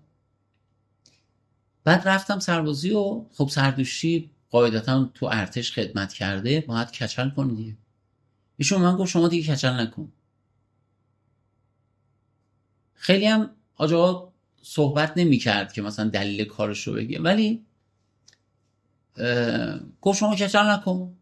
بعد رفتم سربازی و خب سردوشی قاعدتا تو ارتش خدمت کرده، باید کچل کنی. ایشون من گفت شما دیگه کچل نکن. خیلی هم حاج آقا صحبت نمی کرد که مثلا دلیل کارش رو بگه، ولی گفت شما کچل نکن.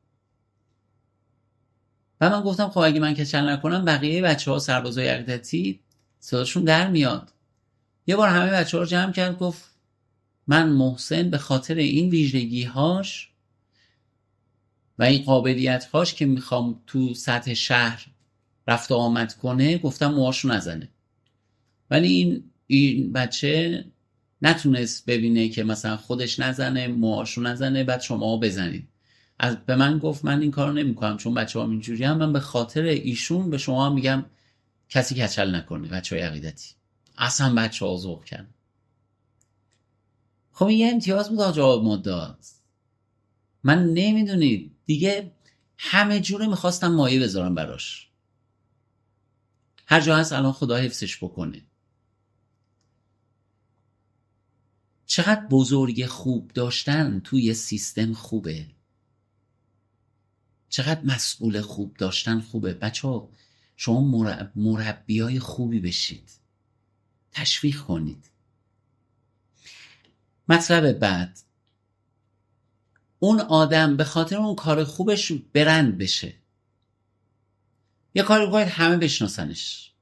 و من گفتم خب اگه من کچل نکنم بقیه بچه ها سربازای عقیدتی صداشون در میاد. یه بار همه بچه ها رو جمع کرد، گفت من محسن به خاطر این ویژگی‌هاش و این قابلیت‌هاش که میخوام تو سطح شهر رفت و آمد کنه، گفتم موهاشو نزنه. ولی این بچه نتونست ببینه که مثلا خودش نزنه، موهاشو نزنه، بعد شما بزنید. به من گفت من این کارو نمی‌کنم چون بچه‌ها اینجوری هم، من به خاطر ایشون به شما میگم کسی کچل نکنه، بچه‌های عقیدتی. اصلا بچه‌ها ذوق کردن. خب این یه امتیاز بود آقا مدعا. من نمیدونید دیگه همه جوره میخواستم مایه بذارم براش. هر جا هست الان خدا حفظش بکنه. چقدر بزرگ خوب داشتن توی سیستم خوبه، چقدر مسئول خوب داشتن خوبه. بچه ها شما مربیای خوبی بشید، تشویق کنید. مطلب بعد، اون آدم به خاطر اون کار خوبش برند بشه. یه کاری باید همه بشناسنش.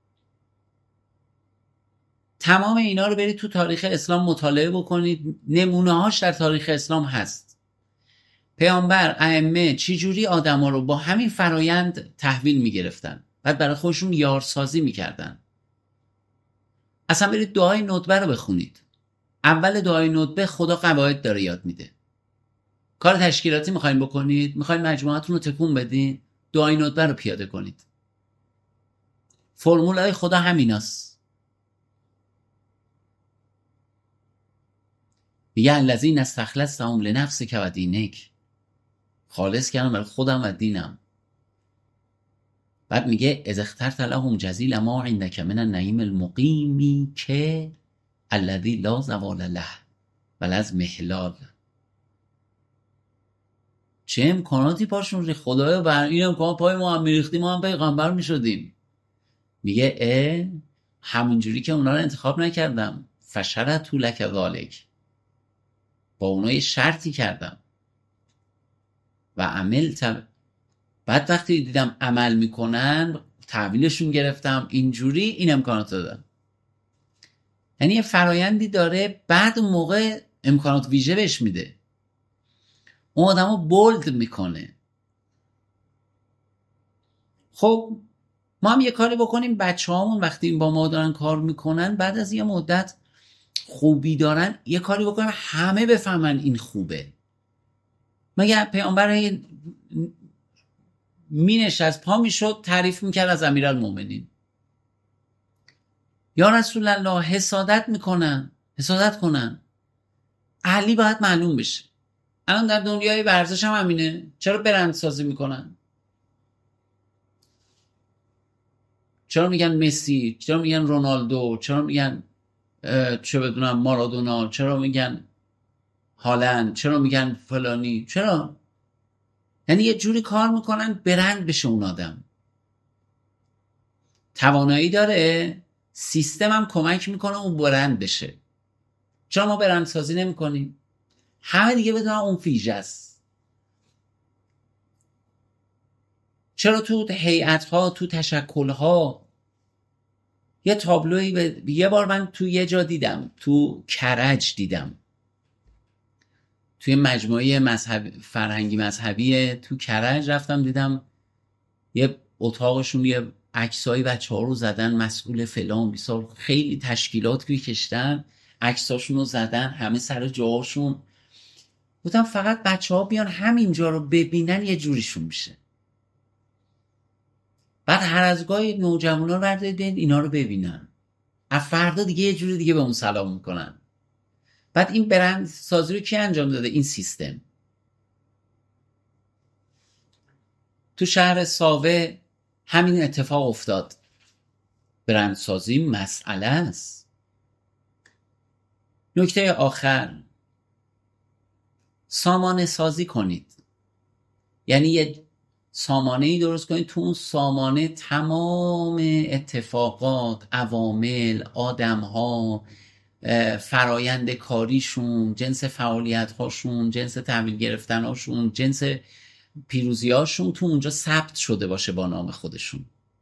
تمام اینا رو برید تو تاریخ اسلام مطالعه بکنید، نمونه هاش در تاریخ اسلام هست. پیامبر، ائمه چی جوری آدما رو با همین فرایند تحویل میگرفتن، بعد برای خودشون یارسازی میکردن. اصلا برید دعای ندبه رو بخونید. اول دعای ندبه خدا قواعد داره یاد میده. کار تشکیلاتی میخواین بکنید، میخواین مجموعتون رو تکون بدین، دعای ندبه رو پیاده کنید. فرمولای خدا همیناست. میگه الذین استخلصتهم لنفسک و دینک، خالص کردم برای خودم و دینم. بعد میگه اذ اخترت لهم جزیل ما عندک من النعیم المقیمی که الذی لا زوال له بل از محلال. چه امکاناتی پاشون ری خدایا، بر این امکان پای ما هم میریختی ما هم پیغمبر میشدیم. میگه همونجوری که اونا رو انتخاب نکردم، فشرط لک ذالک، با اونا یه شرطی کردم و عملت. بعد وقتی دیدم عمل میکنن تحویلشون گرفتم، اینجوری این امکانات دادم. یعنی یه فرایندی داره، بعد اون موقع امکانات ویژه بهش میده، اون آدم رو بولد میکنه. خب ما هم یه کاری بکنیم بچه هامون وقتی با ما دارن کار میکنن، بعد از یه مدت خوبی دارن، یه کاری بکنیم همه بفهمن این خوبه. مگه پیامبر مینشست پا میشد تعریف میکرد از امیرالمومنین، یا رسول الله حسادت کنن. علی باید معلوم بشه. الان در دنیای ورزش هم همینه. چرا برندسازی میکنن؟ چرا میگن مسی؟ چرا میگن رونالدو؟ چرا میگن چه بدونم مارادونا؟ چرا میگن هالند؟ چرا میگن فلانی؟ چرا؟ یعنی یه جوری کار میکنن برند بشه اون آدم. توانایی داره، سیستم هم کمک میکنه اون برند بشه. چرا ما برندسازی نمیکنیم؟ همه دیگه بدونن اون فیژه است. چرا تو هیئت‌ها، تو تشکل‌ها یه تابلوی یه بار من تو یه جا دیدم، تو کرج دیدم، توی مجموعه فرهنگی مذهبی تو کرج رفتم دیدم یه اتاقشون یه عکسای بچه‌ها رو زدن، مسئول فلان بیسار، خیلی تشکیلات روی کشتن، عکساشون رو زدن همه سر جاهاشون. گفتم فقط بچه‌ها بیان همینجا رو ببینن یه جوریشون میشه. بعد هر از گاهی نوجوانا رو بردارید اینا رو ببینن، از فردا دیگه یه جوری دیگه به اون سلام میکنن. بعد این برند سازی رو کی انجام داده؟ این سیستم. تو شهر ساوه همین اتفاق افتاد. برندسازی مسئله است. نکته آخر، سامانه سازی کنید. یعنی یه سامانه‌ای درست کنید، تو اون سامانه تمام اتفاقات، عوامل، آدم‌ها، فرایند کاریشون، جنس فعالیت‌هاشون، جنس تحویل گرفتن‌هاشون، جنس پیروزی‌هاشون تو اونجا ثبت شده باشه با نام خودشون.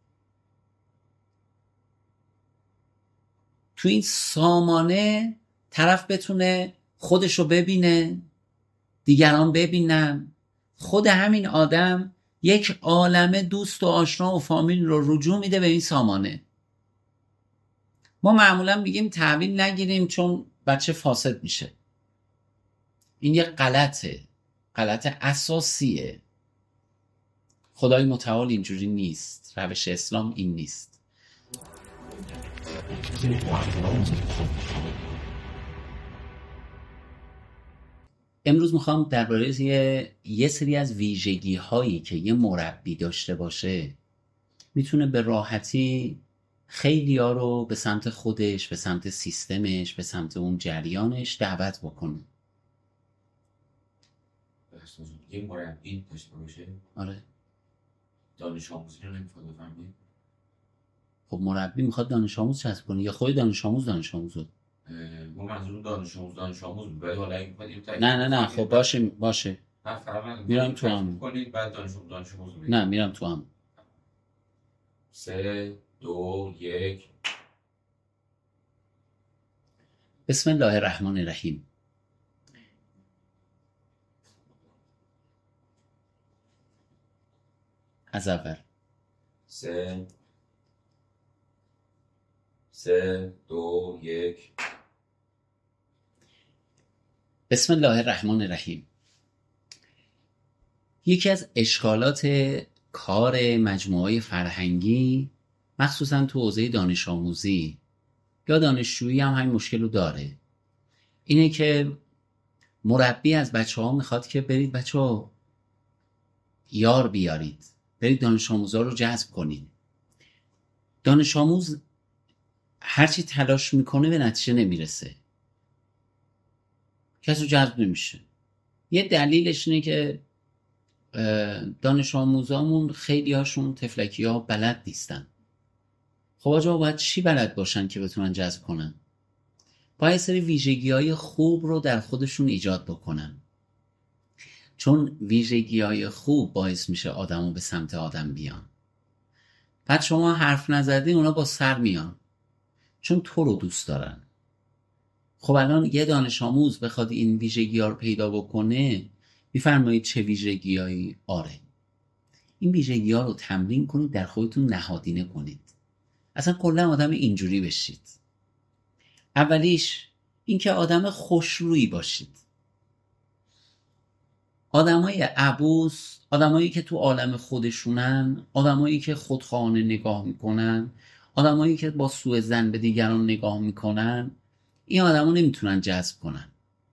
تو این سامانه طرف بتونه خودشو ببینه، دیگران ببینن، خود همین آدم یک عالمه دوست و آشنا و فامیل رو رجوع میده به این سامانه. ما معمولا میگیم تحویل نگیریم چون بچه فاسد میشه. این یه غلط اساسیه. خدای متعال اینجوری نیست، روش اسلام این نیست. امروز میخوام درباره یه سری از ویژگی هایی که یه مربی داشته باشه میتونه به راحتی خیلی ها رو به سمت خودش، به سمت سیستمش، به سمت اون جریانش دعوت بکنه. یه مربی داشته باشه؟ آره. دانش آموزی رو نمیخواد بفهمید؟ خب مربی میخواد دانش آموز چسب کنه یا خود دانش آموز ما منظور دانش آموز بود، ولی حالا اگه نه خب باشه میرم تو هم کنید بعد دانش آموز بگید. نه میرم تو هم. 3 2 1. بسم الله الرحمن الرحیم. از اول 3 2 1. بسم الله الرحمن الرحیم. یکی از اشکالات کار مجموعه فرهنگی مخصوصا تو حوزه دانش آموزی یا دانشجویی هم همین مشکل رو داره، اینه که مربی از بچه ها میخواد که برید بچه ها یار بیارید، برید دانش آموزها رو جذب کنید. دانش آموز هرچی تلاش میکنه به نتیجه نمیرسه، کسی رو جذب نمیشه. یه دلیلش اینه که دانش آموزامون خیلی هاشون تفلکی ها بلد نیستن. خب آجا باید چی بلد باشن که بتونن جذب کنن؟ باید سری ویژگی های خوب رو در خودشون ایجاد بکنن، چون ویژگی های خوب باعث میشه آدمو به سمت آدم بیان. بعد شما حرف نزدی اونا با سر میان چون تو رو دوست دارن. خب الان یه دانش آموز بخواد این ویژگی ها رو پیدا بکنه، میفرمایید چه ویژگی هایی؟ آره این ویژگی ها رو تمرین کنید، در خودتون نهادینه کنید، اصلا کلا آدم اینجوری بشید. اولیش این که آدم خوشرویی باشید. آدمای عبوس، آدمایی که تو عالم خودشونن، آدمایی که خودخواهانه نگاه میکنن، آدمایی که با سوء ظن به دیگران نگاه میکنن، این آدما نمیتونن جذب کنن.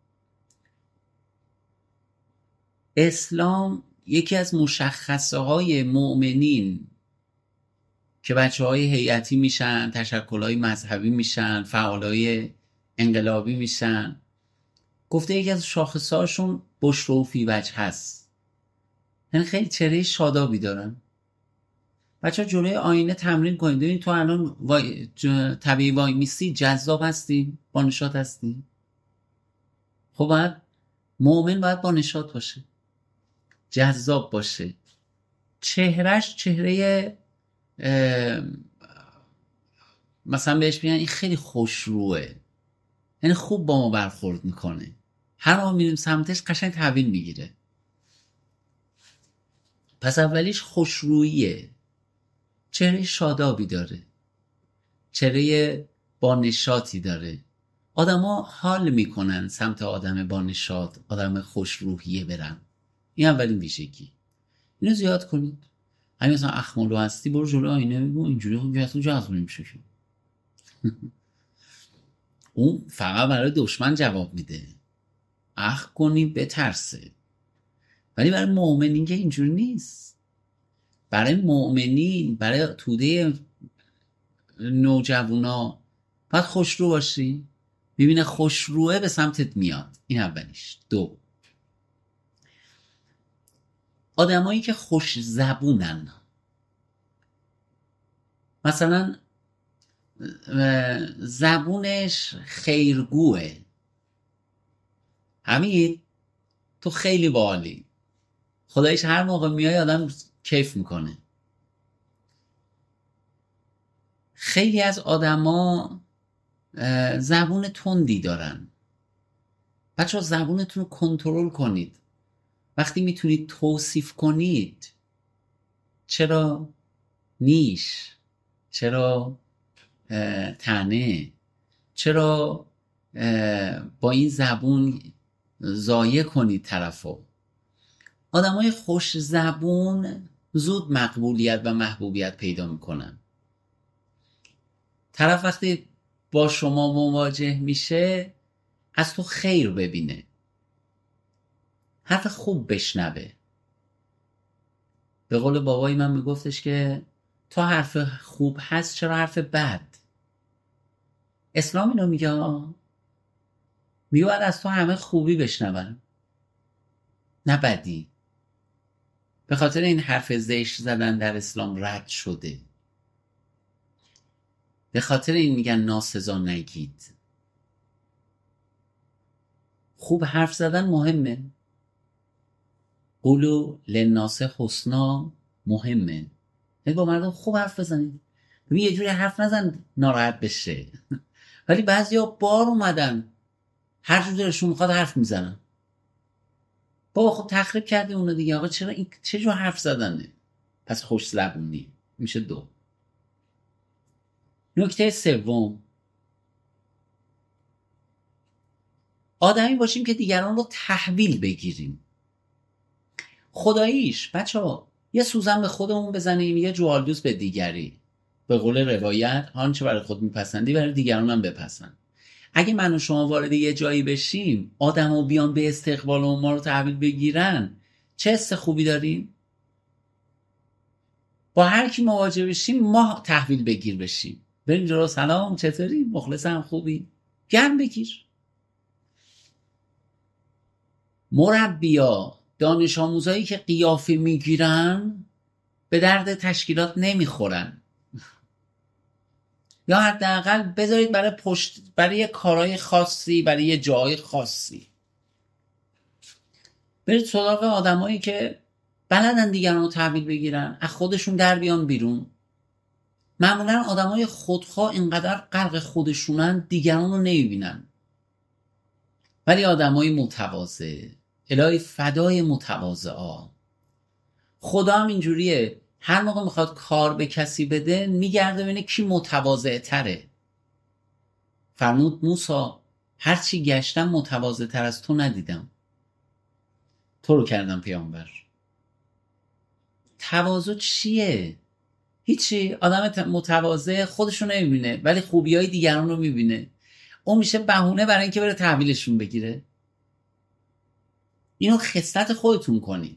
اسلام یکی از مشخصه های مؤمنین که بچه های هیئتی میشن، تشکل های مذهبی میشن، فعال های انقلابی میشن، گفته یکی از شاخصه هاشون بشرو فی وجه هست، یعنی خیلی چهره شادابی دارن. بچه ها جلوی آینه تمرین کنید، ببینید تو الان طبیعی وای میستی، جذاب هستی، با نشاط هستی. خب باید مؤمن باید با نشاط باشه، جذاب باشه، چهرهش چهره مثلا بهش میگن این خیلی خوشروه، یعنی خوب با ما برخورد میکنه، هر ما میریم سمتش قشنگ تحویل میگیره. پس اولیش خوشروییه، چهره شادابی داره، چهره با نشاطی داره، آدما حال میکنن سمت آدم با نشاط، آدم خوشروحیه برن. این اولین ویژگی، اینو زیاد کنید. همین مثلا اخمالو هستی، برو جلو آینه بگو اینجوری خب اصلا جذب نمیشه که اون فقط برای دشمن جواب میده، اخ کنی بترسه. ولی برای مؤمنین که اینجوری نیست. برای مؤمنین، برای توده نوجوانا باید خوشرو باشی، میبینه خوشروه به سمتت میاد. این اولیش. دو، آدمایی که خوش زبونن، مثلا زبونش خیرگوه، همین تو خیلی باحالی، خدایش هر موقع میای آدم کیف میکنه. خیلی از آدما زبون تندی دارن. بچه‌ها زبونتون رو کنترل کنید. وقتی میتونید توصیف کنید چرا نیش، چرا طعنه، چرا با این زبون ضایع کنید طرفو. آدمای خوش زبون زود مقبولیت و محبوبیت پیدا میکنن. طرف وقتی با شما مواجه میشه از تو خیر ببینه، حرف خوب بشنوه. به قول بابای من میگفتش که تا حرف خوب هست چرا حرف بد؟ اسلام اینو میگه باید از تو همه خوبی بشنون نه بدی. به خاطر این حرف زشت زدن در اسلام رد شده. به خاطر این میگن ناسزا نگید. خوب حرف زدن مهمه. قولوا للناس حسنا مهمه. یعنی با مردم خوب حرف بزنید. ببین یه جوری حرف نزن ناراحت بشه. ولی بعضیا بار اومدن هر جور دلشون میخواد حرف میزنن. بابا خب تخریب کردی اونو دیگه. آقا چرا این چه جور حرف زدنه؟ پس خوش زبونی میشه 2. نکته سوم، آدمی باشیم که دیگران رو تحویل بگیریم. خداییش بچه‌ها یه سوزن به خودمون بزنیم، یه جوالدوز به دیگری. به قول روایت آنچه برای خود میپسندی برای دیگران هم بپسند. اگه من و شما وارد یه جایی بشیم آدمو بیان به استقبال و ما رو تحویل بگیرن، چه حس خوبی داریم؟ با هر کی مواجه بشیم ما تحویل بگیر بشیم. بریم جلو، سلام چطوری؟ مخلصم، خوبی؟ گرم بگیر. مربیا، دانش آموزایی که قیافه میگیرن به درد تشکیلات نمیخورن. یا حداقل بذارید برای یه کارهای خاصی، برای یه جای خاصی. برید سراغ آدمایی که بلدن دیگران رو تحویل بگیرن، از خودشون در بیان بیرون. معمولا آدمای خودخواه اینقدر غرق خودشونن دیگران رو نمیبینن. ولی آدمای متواضع، الهی فدای متواضعا. خدا هم اینجوریه، هر موقع میخواد کار به کسی بده میگرده ببینه کی متواضع تره. فرمود موسی هرچی گشتم متواضع تر از تو ندیدم، تو رو کردم پیامبر. تواضع چیه؟ هیچی. آدم متواضع خودشو نمیبینه ولی خوبیای دیگران رو میبینه. اون میشه بهونه برای اینکه بره تحویلشون بگیره. اینو خصلت خودتون کنید.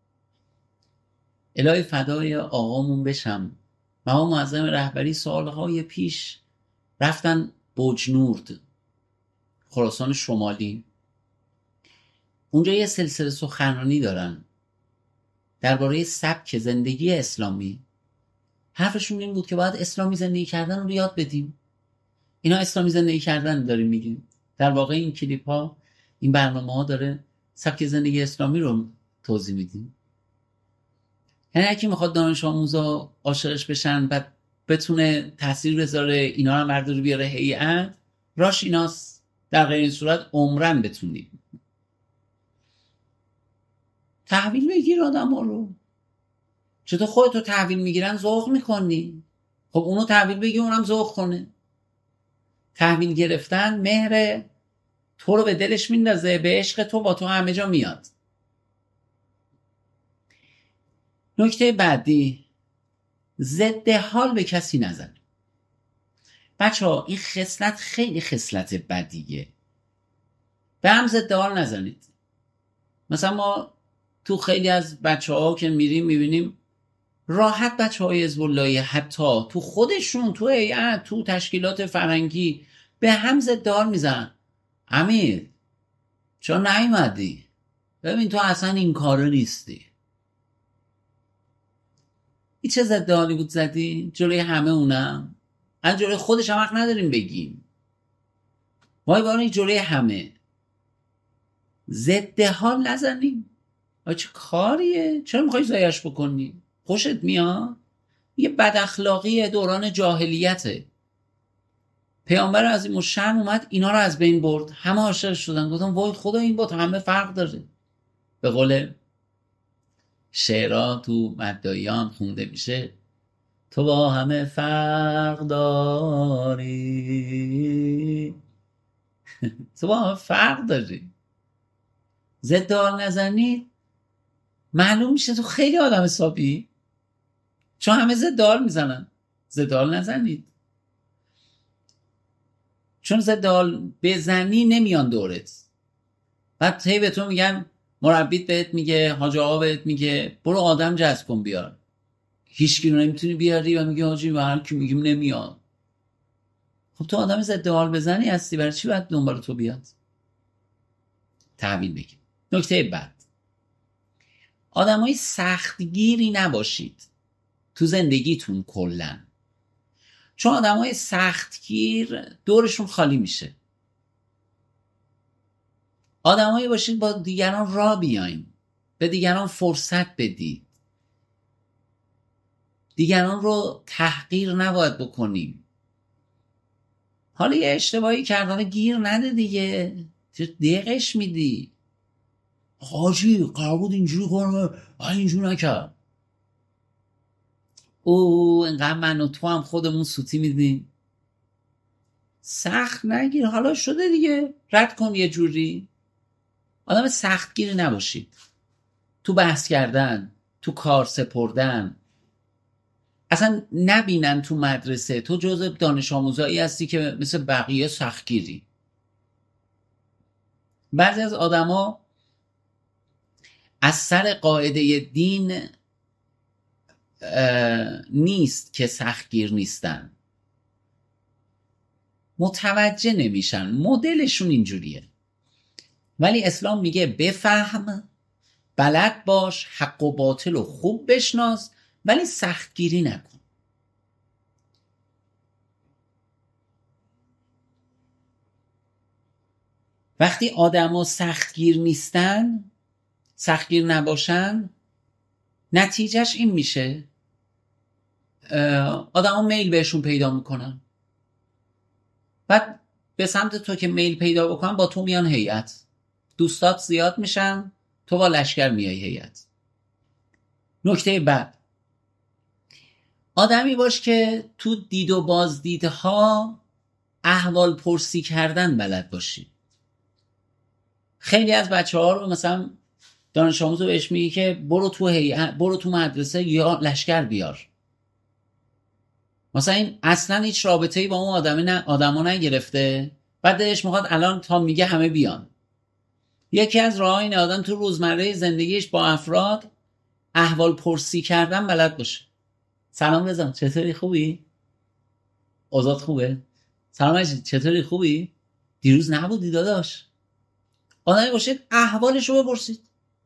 الهی فدای آقامون بشم. مقام معظم رهبری سالهای پیش رفتن بوجنورد، خراسان شمالی. اونجا یه سلسله سخنرانی دارن درباره سبک زندگی اسلامی. حرفشون این بود که باید اسلامی زندگی کردن رو یاد بدیم. اینا اسلامی زندگی کردن داریم میگیم. در واقع این کلیپ ها، این برنامه ها داره سبک زندگی اسلامی رو توضیح میدیم. یعنی اگه میخواد دانش آموزا عاشقش بشن بعد بتونه تاثیر بذاره، اینا رو برداره بیاره هیئت، راش ایناست. در غیر این صورت عمرن بتونیم تحویل بگیر آدم ها رو. چطور خودتو تحویل میگیرن ذوق میکنی؟ خب اونو تحویل بگیر اونم ذوق کنه. تحویل گرفتن مهر تو رو به دلش میندازه، به عشق تو با تو همه جا میاد. نکته بعدی، ضد حال به کسی نزن. بچه‌ها این خصلت خیلی خصلت بدیه. به هم ضد حال نزنید. مثلا ما تو خیلی از بچه‌ها که میریم میبینیم راحت بچه‌های حزب اللهی حتی تو خودشون تو هیئت تو تشکیلات فرنگی به هم ضد حال میزنن. امیر چرا نیومدی؟ ببین تو اصلا این کارو نیستی. این چه ضد هالیوود زدی جلوی همه اونم، از جلوی خودش هم حق نداریم بگیم. وای وای جلوی همه ضد حال نزنیم. چه کاریه؟ چرا میخوای ضایعش بکنی؟ خوشت میاد؟ یه بد اخلاقی دوران جاهلیته. پیامبر عظیم الشأن اومد اینا رو از بین برد، همه عاشق شدن، گفتن وای خدا این با همه فرق داره. به قول شعرها تو مدعیان خونده میشه تو با همه فرق داری، تو با همه فرق داری. ضد حال نزنید معلوم میشه تو خیلی آدم حسابی، چون همه ضد حال میزنن. ضد حال نزنید، چون ضد حال بزنی نمیان دورت. بعد هی به تو میگن، مربیت بهت میگه، حاج آقا بهت میگه برو آدم جذب کن بیار، هیچکی رو نمیتونی بیاری و میگه حاجی و هر کی میگیم نمیاد. خب تو آدم ضد حال بزنی هستی، برای چی باید دنبال تو بیاد؟ تحویل بگیر. نکته بعد، آدمای سختگیری نباشید تو زندگیتون کلن، چون آدمای سختگیر دورشون خالی میشه. آدمایی باشید با دیگران راه بیاین، به دیگران فرصت بدید، دیگران رو تحقیر نباید بکنیم. حالا یه اشتباهی کردن گیر نده دیگه، دقش میدی حاجی قرار بود اینجوری کنه اینجوری نکرد. او اینقدر من و تو هم خودمون سوتی میدیم. سخت نگیر، حالا شده دیگه رد کن یه جوری. آدم سختگیری نباشید تو بحث کردن، تو کار سپردن. اصلا نبینن تو مدرسه تو جزء دانش آموزایی هستی که مثل بقیه سختگیری. بعضی از آدما از سر قاعده دین نیست که سختگیر نیستن، متوجه نمیشن، مدلشون اینجوریه. ولی اسلام میگه بفهم، بلد باش، حق و باطل رو خوب بشناس، ولی سختگیری نکن. وقتی آدما سختگیر نیستن، سختگیر نباشن، نتیجهش این میشه آدما میل بهشون پیدا میکنن. بعد به سمت تو که میل پیدا بکنن با تو میان هیئت، دوستات زیاد میشن، تو با لشکر میای هیئت. نکته بعد، آدمی باش که تو دید و بازدیدها احوال پرسی کردن بلد باشی. خیلی از بچه‌ها رو مثلا دانش آموز بهش میگه که برو تو هیئت، برو تو مدرسه یا لشکر بیار. مثلا این اصلا هیچ رابطه‌ای با اون آدما نگرفته، بعد دلش میخواد الان تا میگه همه بیان. یکی از راه‌های این آدم تو روزمره زندگیش با افراد احوال پرسی کردن بلد باشه. سلام رضا چطوری، خوبی؟ اوضاع خوبه؟ سلام مجید چطوری، خوبی؟ دیروز نبودی داداش؟ آدمی باشید احوالش رو بپرسید.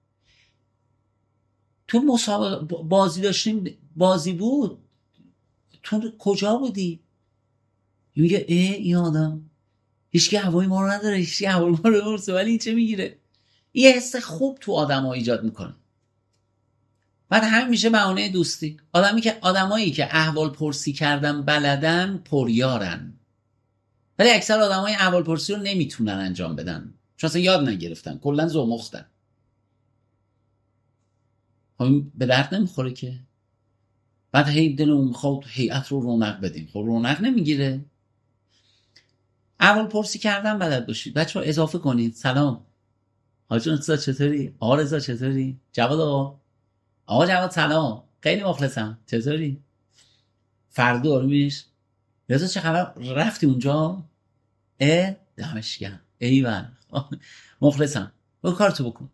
تو مسابقه بازی داشتیم، بازی بود، تو کجا بودی؟ میگه این آدم هیچکی هوای ما رو نداره، هیچکی هوای ما رو بپرسه، ولی این چه میگیره؟ یه حس خوب تو آدم ها ایجاد میکنه. بعد همین میشه بهانه دوستی. آدمایی که احوال پرسی کردن بلدن پریارن، ولی اکثر آدمای احوال پرسی رو نمیتونن انجام بدن، چون اصلا یاد نگرفتن، کلا زمختن. به درد نمیخوره که. بعد هی دلمون میخواد هیئت رو رونق بدیم، خب رونق نمیگیره. احوال پرسی کردن بلد باشید. بچه‌ها اضافه کنید. سلام حاج رضا چطوری؟ آقا رضا چطوری؟ جواد آقا جواد سلام، خیلی مخلصم، چطوری؟ فردا آرومیش رضا چه خبر؟ رفتی اونجا؟ دمش گرم، ایول مخلصم، برو کارتو بکن.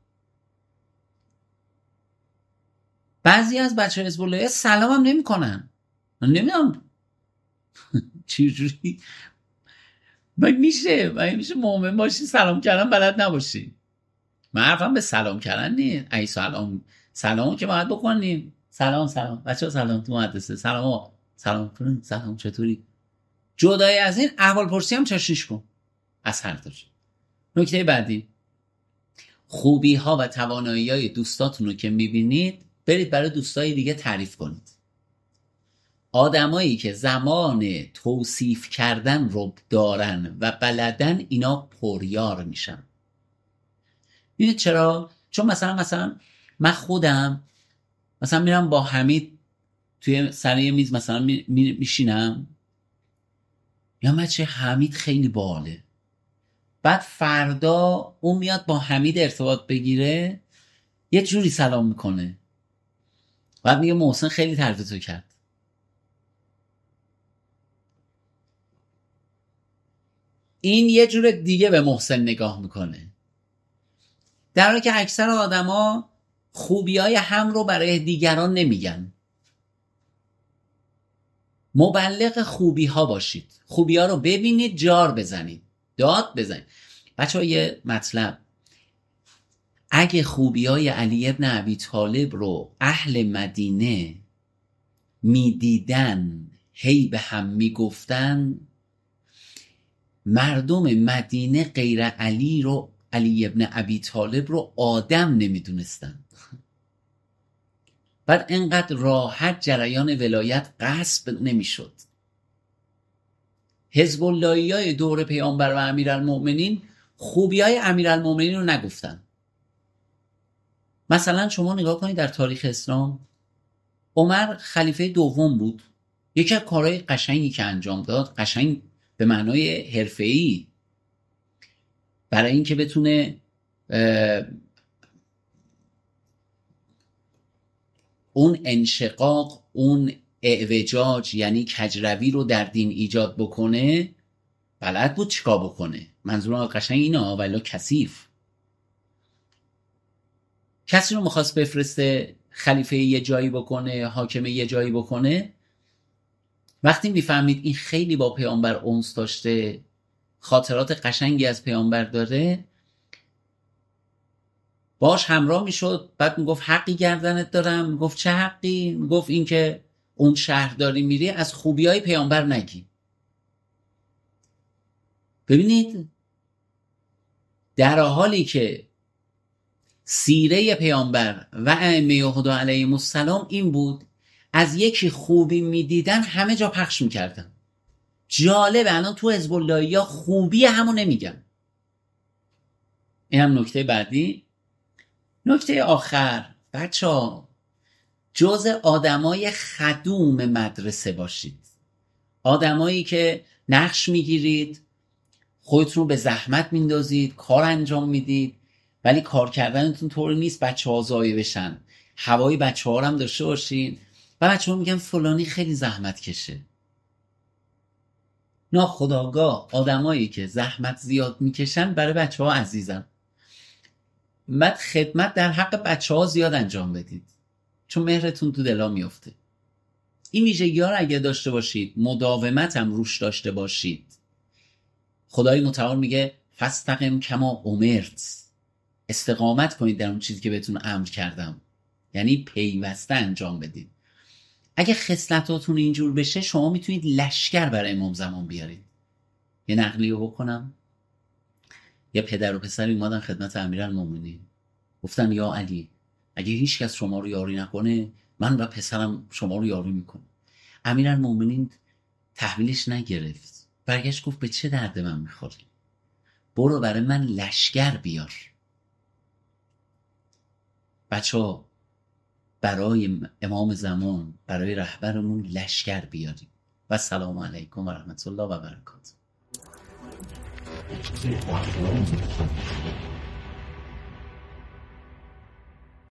بعضی از بچه حزب الله سلام هم نمی کنن. من نمیدونم چی جوری مگه میشه مؤمن باشی سلام کردن بلد نباشی؟ من حرفم به سلام کردن نیست. ای سلام که باید بکنیم. سلام بچه‌ها، سلام تو مدرسه، سلام چطوری؟ جدای از این احوال پرسی هم چشیش کن از هر دوش. نکته بعدی، خوبی ها و توانایی های دوستاتون رو که میبینید برید برای دوستای دیگه تعریف کنید. آدمایی که زمان توصیف کردن رو دارن و بلدن اینا پریار میشن. میدونید چرا؟ چون مثلا من خودم مثلا میرم با حمید توی سر یه میز مثلا میشینم، یا بچه حمید خیلی باله، بعد فردا اون میاد با حمید ارتباط بگیره یه جوری سلام میکنه، بعد میگه محسن خیلی تعریف تو کرد. این یه جور دیگه به محسن نگاه میکنه، در حالی که اکثر آدما خوبیای هم رو برای دیگران نمیگن. مبلغ خوبی ها باشید، خوبی ها رو ببینید، جار بزنید، داد بزنید. بچه ها یه مطلب، اگه خوبی های علی ابن ابی طالب رو اهل مدینه میدیدن هی به هم میگفتن، مردم مدینه غیر علی ابن ابی طالب رو آدم نمیدونستن. بعد انقدر راحت جریان ولایت غصب نمیشد. حزب اللهی های دور پیامبر و امیرالمؤمنین خوبی های امیرالمؤمنین رو نگفتن. مثلا شما نگاه کنید در تاریخ اسلام، عمر خلیفه دوم بود، یکی از کارهای قشنگی که انجام داد، قشنگ به معنای حرفه‌ای، برای اینکه بتونه اون انشقاق، اون اعوجاج یعنی کجروی رو در دین ایجاد بکنه، بلد بود چیکار بکنه. منظورم قشنگ اینه، ولی کثیف. کسی رو میخواست بفرسته خلیفه یه جایی بکنه، حاکم یه جایی بکنه، وقتی میفهمید این خیلی با پیامبر انس داشته، خاطرات قشنگی از پیامبر داره، باش همراه میشد. بعد میگفت حقی گردنت دارم. میگفت چه حقی؟ میگفت این که اون شهرداری میری از خوبیای پیامبر نگی. ببینید، در حالی که سیره پیامبر و ائمه یهودا علیهم السلام این بود، از یکی خوبی میدیدن همه جا پخش میکردن. جالبه الان تو حزب اللهی ها خوبی همو نمیگن. این هم نکته بعدی. نکته آخر، بچه ها جز آدمای خدوم مدرسه باشید. آدمایی که نقش میگیرید، خودتون رو به زحمت میندازید، کار انجام میدید، ولی کار کردنتون طوری نیست بچه ها ضایع بشن. هوای بچه ها هم داشته باشین و بچه ها میگن فلانی خیلی زحمت کشه. ناخودآگاه آدمایی که زحمت زیاد میکشن برای بچه ها عزیزن. بعد خدمت در حق بچه ها زیاد انجام بدید، چون مهرتون تو دلا میفته. این ویژگی ها رو اگه داشته باشید، مداومت هم روش داشته باشید، خدای متعال میگه فاستقم کما امرت، استقامت کنید در اون چیزی که بهتون امر کردم، یعنی پیوسته انجام بدید. اگه خصلتاتون اینجور بشه، شما میتونید لشکر برای امام زمان بیارید. یه نقلیه بکنم، یه پدر و پسری اومدن خدمت امیرالمومنین، گفتن یا علی، اگه هیچ کس شما رو یاری نکنه، من و پسرم شما رو یاری میکنم. امیرالمومنین تحویلش نگرفت، برگشت گفت به چه درد من میخوری؟ برو برای من لشکر بیار. بچه برای امام زمان، برای رهبرمون لشکر بیاریم. و السلام علیکم و رحمت الله و برکاته.